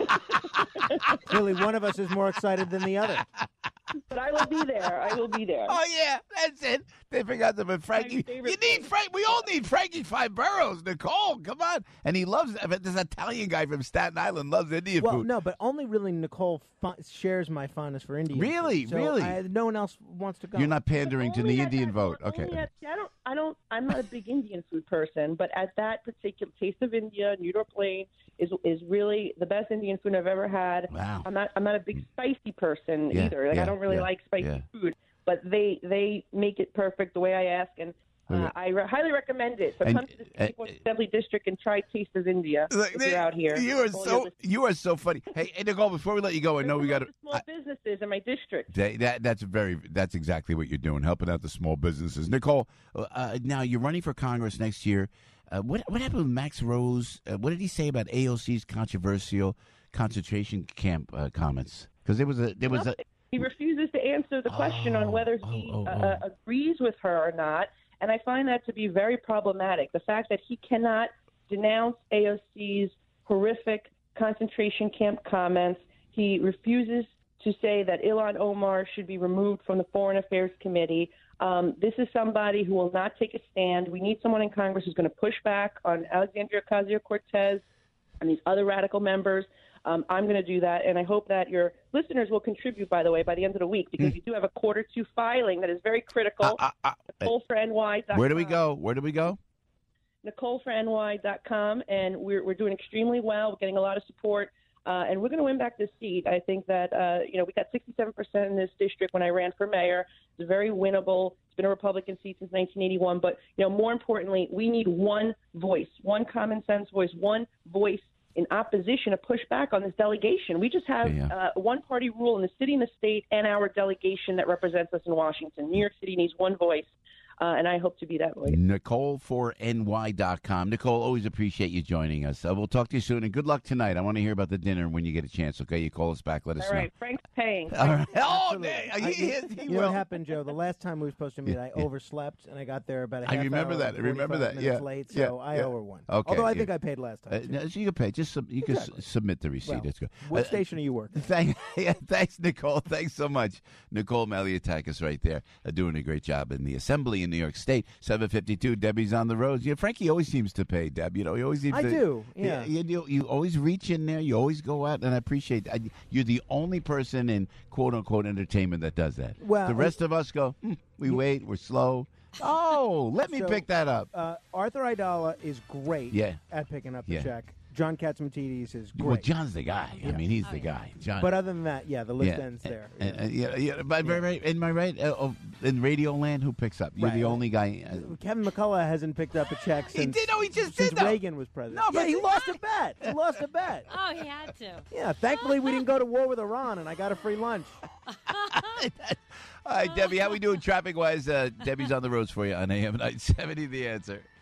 Clearly, one of us is more excited than the other. But I will be there. I will be there. Oh yeah, that's it. They forgot to put Frankie. You need Frank. We all need Frankie Five Boroughs. Nicole, come on. And he loves. This Italian guy from Staten Island loves Indian Well, food. no, but only really Nicole fi- shares my fondness for Indian. Really? food. So Really? I, no one else wants to go. You're not pandering to Only the at Indian that- vote. only Okay. at- I don't. I don't. I'm not a big Indian food person, but at that particular Taste of India, New York Plain is is really the best Indian food I've ever had. Wow. I'm not. I'm not a big spicy person Yeah, either. Like yeah, I don't really yeah, like spicy yeah. food, but they they make it perfect the way I ask, and Wait, uh, wait. I re- highly recommend it. So And- come to the and- Sequoia Assembly District and try Taste of India Look, if you're out here. You are All so your you are so funny. Hey, hey Nicole, before we let you go, I know we got to. small businesses in my district. That, that that's very that's exactly what you're doing, helping out the small businesses. Nicole, uh, now you're running for Congress next year. Uh, what what happened with Max Rose? Uh, what did he say about A O C's controversial concentration camp uh, comments? Because there was a there was a. He refuses to answer the question on whether he oh, uh, oh. uh, agrees with her or not, and I find that to be very problematic. The fact that he cannot denounce A O C's horrific concentration camp comments, he refuses to say that Ilhan Omar should be removed from the Foreign Affairs Committee. Um, this is somebody who will not take a stand. We need someone in Congress who's going to push back on Alexandria Ocasio-Cortez and these other radical members. Um, I'm going to do that, and I hope that your listeners will contribute, by the way, by the end of the week, because you do have a quarter two filing that is very critical. Uh, uh, uh, Nicole for N Y dot com. Where do we go? Where do we go? Nicole for N Y dot com, and we're, we're doing extremely well. We're getting a lot of support, uh, and we're going to win back this seat. I think that, uh, you know, we got sixty-seven percent in this district when I ran for mayor. It's very winnable. It's been a Republican seat since nineteen eighty-one. But, you know, more importantly, we need one voice, one common sense voice, one voice in opposition to push back on this delegation. We just have Yeah. uh, one party rule in the city and the state and our delegation that represents us in Washington. New York City needs one voice, uh, and I hope to be that voice. Nicole for N Y dot com. Nicole, always appreciate you joining us. Uh, we'll talk to you soon, and good luck tonight. I want to hear about the dinner when you get a chance, okay? You call us back, let us All know. right, Frank's paying. All right. Oh, Absolutely. man. I- He, he, he you know will. what happened, Joe? The last time we were supposed to meet, I overslept, and I got there about a I half remember hour that. I and remember forty-five that. minutes Yeah. late, Yeah. so I Yeah. owe her one. Okay. Although I yeah. think I paid last time. Uh, too. no, so you can pay. Just sub, you Exactly. can s- submit the receipt. Well, That's good. What Uh, station are you working? Thank, yeah, thanks, Nicole. Thanks so much. Nicole Maliotakis right there, uh, doing a great job in the Assembly in New York State. seven fifty-two, Debbie's on the road. Yeah, Frankie always seems to pay, Deb. You know, he always seems I to. do, yeah. You, you, you always reach in there. You always go out, and I appreciate that. You're the only person in quote-unquote entertainment that does that. Well, the rest of us go, hmm, we wait, we're slow. Oh, let me So, pick that up. Uh, Arthur Idala is great Yeah. at picking up the Yeah. check. John Katzmatidis is great. Well, John's the guy. I Yeah. mean, he's the guy. John. But other than that, yeah, the list Yeah, ends there. And, and, yeah, yeah. But right, right, am I right? Uh, oh, in Radio Land, who picks up? You're Right. the only guy. Uh, Kevin McCullough hasn't picked up a check since, did. Oh, he just since did, though. Reagan was president. No, yeah, but- he lost a bet. He lost a bet. Oh, he had to. Yeah, thankfully we didn't go to war with Iran, and I got a free lunch. All right, Debbie, how we doing traffic-wise? Uh, Debbie's on the roads for you on A M nine seventy, The Answer.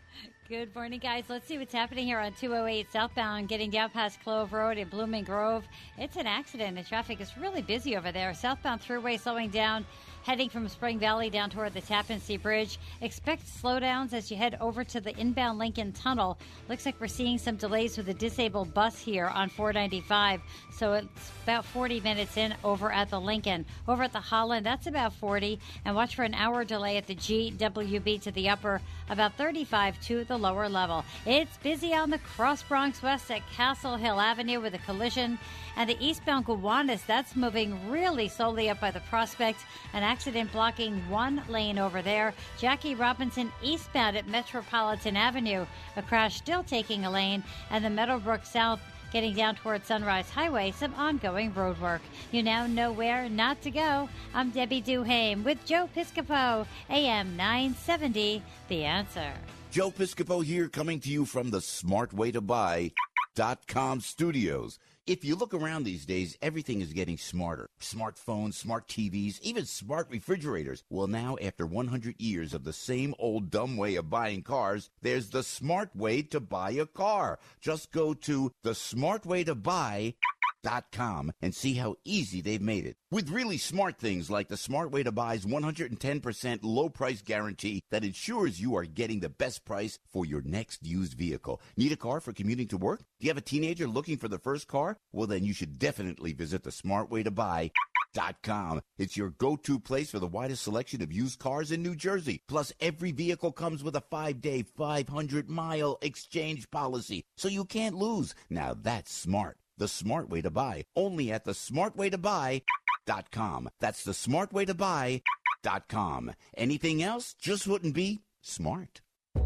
Good morning, guys. Let's see what's happening here on two oh eight southbound, getting down past Clove Road in Blooming Grove. It's an accident, and traffic is really busy over there. Southbound throughway slowing down, heading from Spring Valley down toward the Tappan Zee Bridge. Expect slowdowns as you head over to the inbound Lincoln Tunnel. Looks like we're seeing some delays with a disabled bus here on four ninety-five, so it's about forty minutes in over at the Lincoln. Over at the Holland, that's about forty, and watch for an hour delay at the G W B to the upper, about thirty-five to the lower level. It's busy on the Cross Bronx West at Castle Hill Avenue with a collision, and the eastbound Gowanus, that's moving really slowly up by the Prospect. An accident blocking one lane over there. Jackie Robinson eastbound at Metropolitan Avenue, a crash still taking a lane, and the Meadowbrook South getting down toward Sunrise Highway, some ongoing road work. You now know where not to go. I'm Debbie Duhame with Joe Piscopo, A M nine seventy, The Answer. Joe Piscopo here, coming to you from the smart way to buy dot com studios. If you look around these days, everything is getting smarter. Smartphones, smart T Vs, even smart refrigerators. Well, now, after one hundred years of the same old dumb way of buying cars, there's the smart way to buy a car. Just go to the smart way to buy dot com and see how easy they've made it. With really smart things like the Smart Way to Buy's one hundred ten percent low price guarantee that ensures you are getting the best price for your next used vehicle. Need a car for commuting to work? Do you have a teenager looking for the first car? Well, then you should definitely visit the smart way to buy dot com. It's your go-to place for the widest selection of used cars in New Jersey. Plus, every vehicle comes with a five-day, five hundred mile exchange policy, so you can't lose. Now that's smart. The Smart Way to Buy, only at the smart way to buy dot com. That's the smart way to buy dot com. Anything else just wouldn't be smart.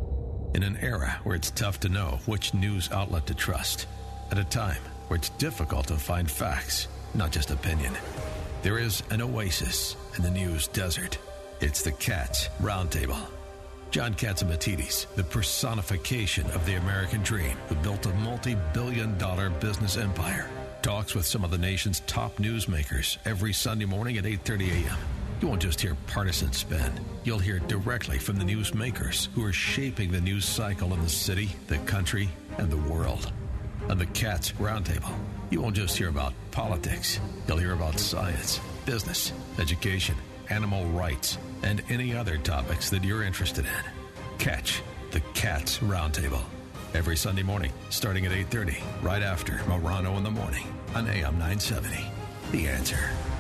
In an era where it's tough to know which news outlet to trust, at a time where it's difficult to find facts, not just opinion, there is an oasis in the news desert. It's the Cats Roundtable. John Catsimatidis, the personification of the American dream, who built a multi-billion dollar business empire, talks with some of the nation's top newsmakers every Sunday morning at eight thirty a.m. You won't just hear partisan spin. You'll hear directly from the newsmakers who are shaping the news cycle in the city, the country, and the world. On the Cats Roundtable, you won't just hear about politics. You'll hear about science, business, education, animal rights, and any other topics that you're interested in. Catch the Cats Roundtable every Sunday morning, starting at eight thirty, right after Morano in the Morning on A M nine seventy. The Answer.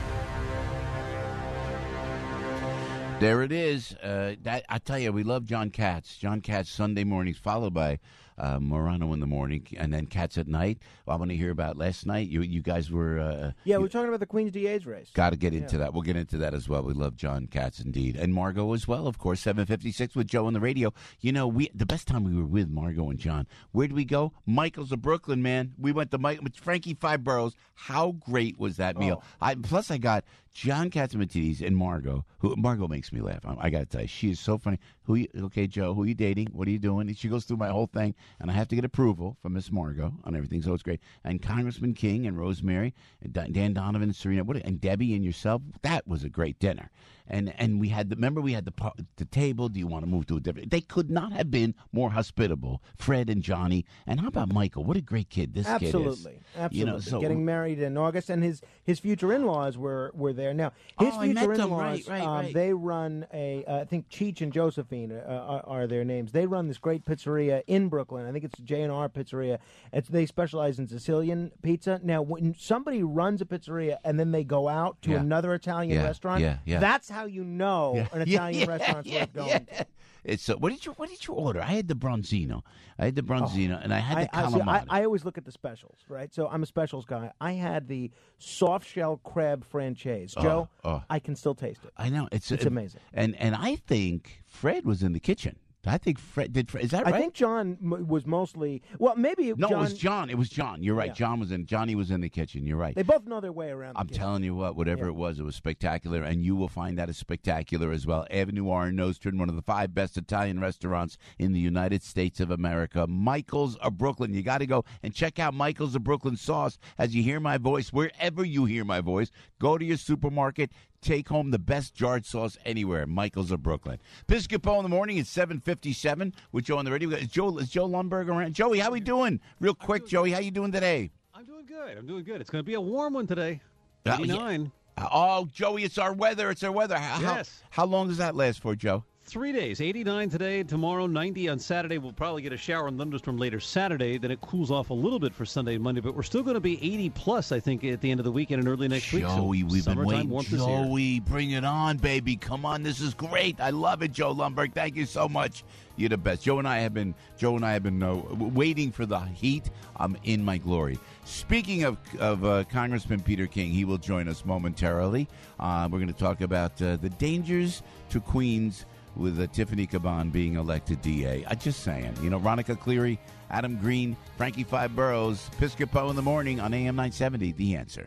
There it is. Uh, that, I tell you, we love John Katz. John Katz Sunday mornings, followed by uh, Morano in the morning, and then Katz at night. Well, I want to hear about last night. You you guys were... Uh, yeah, you, we're talking about the Queen's D A's race. Got to get into yeah. that. We'll get into that as well. We love John Katz, indeed. And Margot as well, of course, seven fifty-six with Joe on the radio. You know, we the best time we were with Margot and John, where did we go? Michael's of Brooklyn, man. We went to Mike, with Frankie Five Boroughs. How great was that meal? Oh. I Plus, I got John Catsimatidis and Margot, who Margot makes me laugh. I, I got to tell you, she is so funny. Who? You, okay, Joe, who are you dating? What are you doing? And she goes through my whole thing, and I have to get approval from Miss Margot on everything, so it's great. And Congressman King and Rosemary and Dan Donovan and Serena, what, and Debbie and yourself. That was a great dinner. And and we had the remember we had the the table. Do you want to move to a different? They could not have been more hospitable. Fred and Johnny, and how about Michael? What a great kid this absolutely, kid is. Absolutely, you know, so, getting married in August, and his his future in-laws were, were there. Now his oh, future I met them. in-laws, Right, right, um, right. they run a uh, I think Cheech and Josephine uh, are, are their names. They run this great pizzeria in Brooklyn. I think it's J and R Pizzeria. It's, they specialize in Sicilian pizza. Now, when somebody runs a pizzeria and then they go out to Yeah. another Italian Yeah, restaurant, yeah, yeah. that's how you know an Yeah, Italian yeah, restaurant's yeah, worth going yeah. to. It's uh, what did you what did you order? I had the bronzino. I had the bronzino, and I had the I, I, see, calamari. I, I always look at the specials, right? So I'm a specials guy. I had the soft shell crab franchise. Oh, Joe, oh. I can still taste it. I know it's It's uh, amazing. And and I think Fred was in the kitchen. I think Fred did. Fred, is that I right? think John m- was mostly well. Maybe no, John, it was John. It was John. You're right. Yeah. John was in. Johnny was in the kitchen. You're right. They both know their way around. I'm the kitchen. telling you what, whatever Yeah. it was, it was spectacular, and you will find that as spectacular as well. Avenue R in Nostrand, one of the five best Italian restaurants in the United States of America. Michael's of Brooklyn. You got to go and check out Michael's of Brooklyn sauce as you hear my voice, wherever you hear my voice. Go to your supermarket, take home the best jarred sauce anywhere. Michael's of Brooklyn. Piscopo in the morning at seven fifty-seven with Joe on the radio. Is Joe, is Joe Lundberg around? Joey, how we doing? Real quick, Joey, how you doing today? I'm doing good. I'm doing good. It's going to be a warm one today. eighty-nine. Uh, yeah. Oh, Joey, it's our weather. It's our weather. How, yes. How, how long does that last for, Joe? Three days. eighty-nine today, tomorrow, ninety on Saturday. We'll probably get a shower and thunderstorm later Saturday. Then it cools off a little bit for Sunday and Monday. But we're still going to be eighty plus, I think, at the end of the weekend and early next Joey, week. So we've been waiting. Warmth Joey, bring it on, baby. Come on. This is great. I love it, Joe Lundberg. Thank you so much. You're the best. Joe and I have been Joe and I have been uh, waiting for the heat. I'm in my glory. Speaking of of uh, Congressman Peter King, he will join us momentarily. Uh, we're going to talk about uh, the dangers to Queens with uh, Tiffany Caban being elected D A. I'm just saying. You know, Ronica Cleary, Adam Green, Frankie Five Boroughs, Piscopo in the morning on A M nine seventy. The Answer.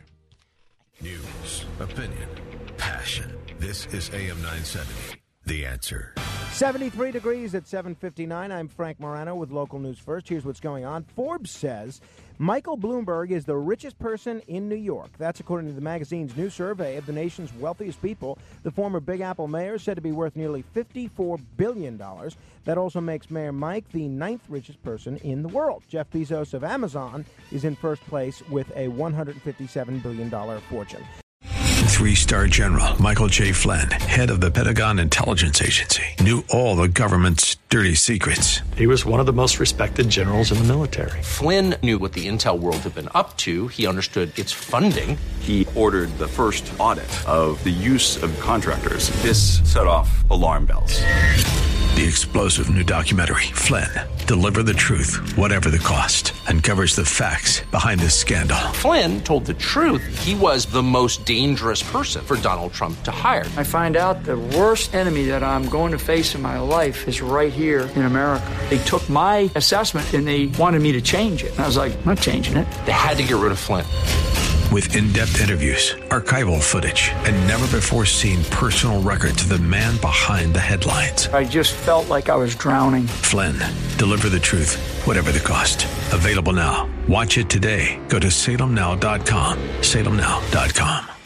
News, opinion, passion. This is A M nine seventy. The Answer. seventy-three degrees at seven fifty-nine. I'm Frank Morano with Local News First. Here's what's going on. Forbes says Michael Bloomberg is the richest person in New York. That's according to the magazine's new survey of the nation's wealthiest people. The former Big Apple mayor is said to be worth nearly fifty-four billion dollars. That also makes Mayor Mike the ninth richest person in the world. Jeff Bezos of Amazon is in first place with a one hundred fifty-seven billion dollars fortune. Three-star General Michael J. Flynn, head of the Pentagon Intelligence Agency, knew all the government's dirty secrets. He was one of the most respected generals in the military. Flynn knew what the intel world had been up to. He understood its funding. He ordered the first audit of the use of contractors. This set off alarm bells. The explosive new documentary, Flynn, Deliver the Truth, Whatever the Cost, uncovers the facts behind this scandal. Flynn told the truth. He was the most dangerous person for Donald Trump to hire. I find out the worst enemy that I'm going to face in my life is right here in America. They took my assessment and they wanted me to change it. And I was like, I'm not changing it. They had to get rid of Flynn. With in-depth interviews, archival footage, and never-before-seen personal records of the man behind the headlines. I just felt like I was drowning. Flynn, Deliver the Truth, Whatever the Cost. Available now. Watch it today. Go to salem now dot com. salem now dot com.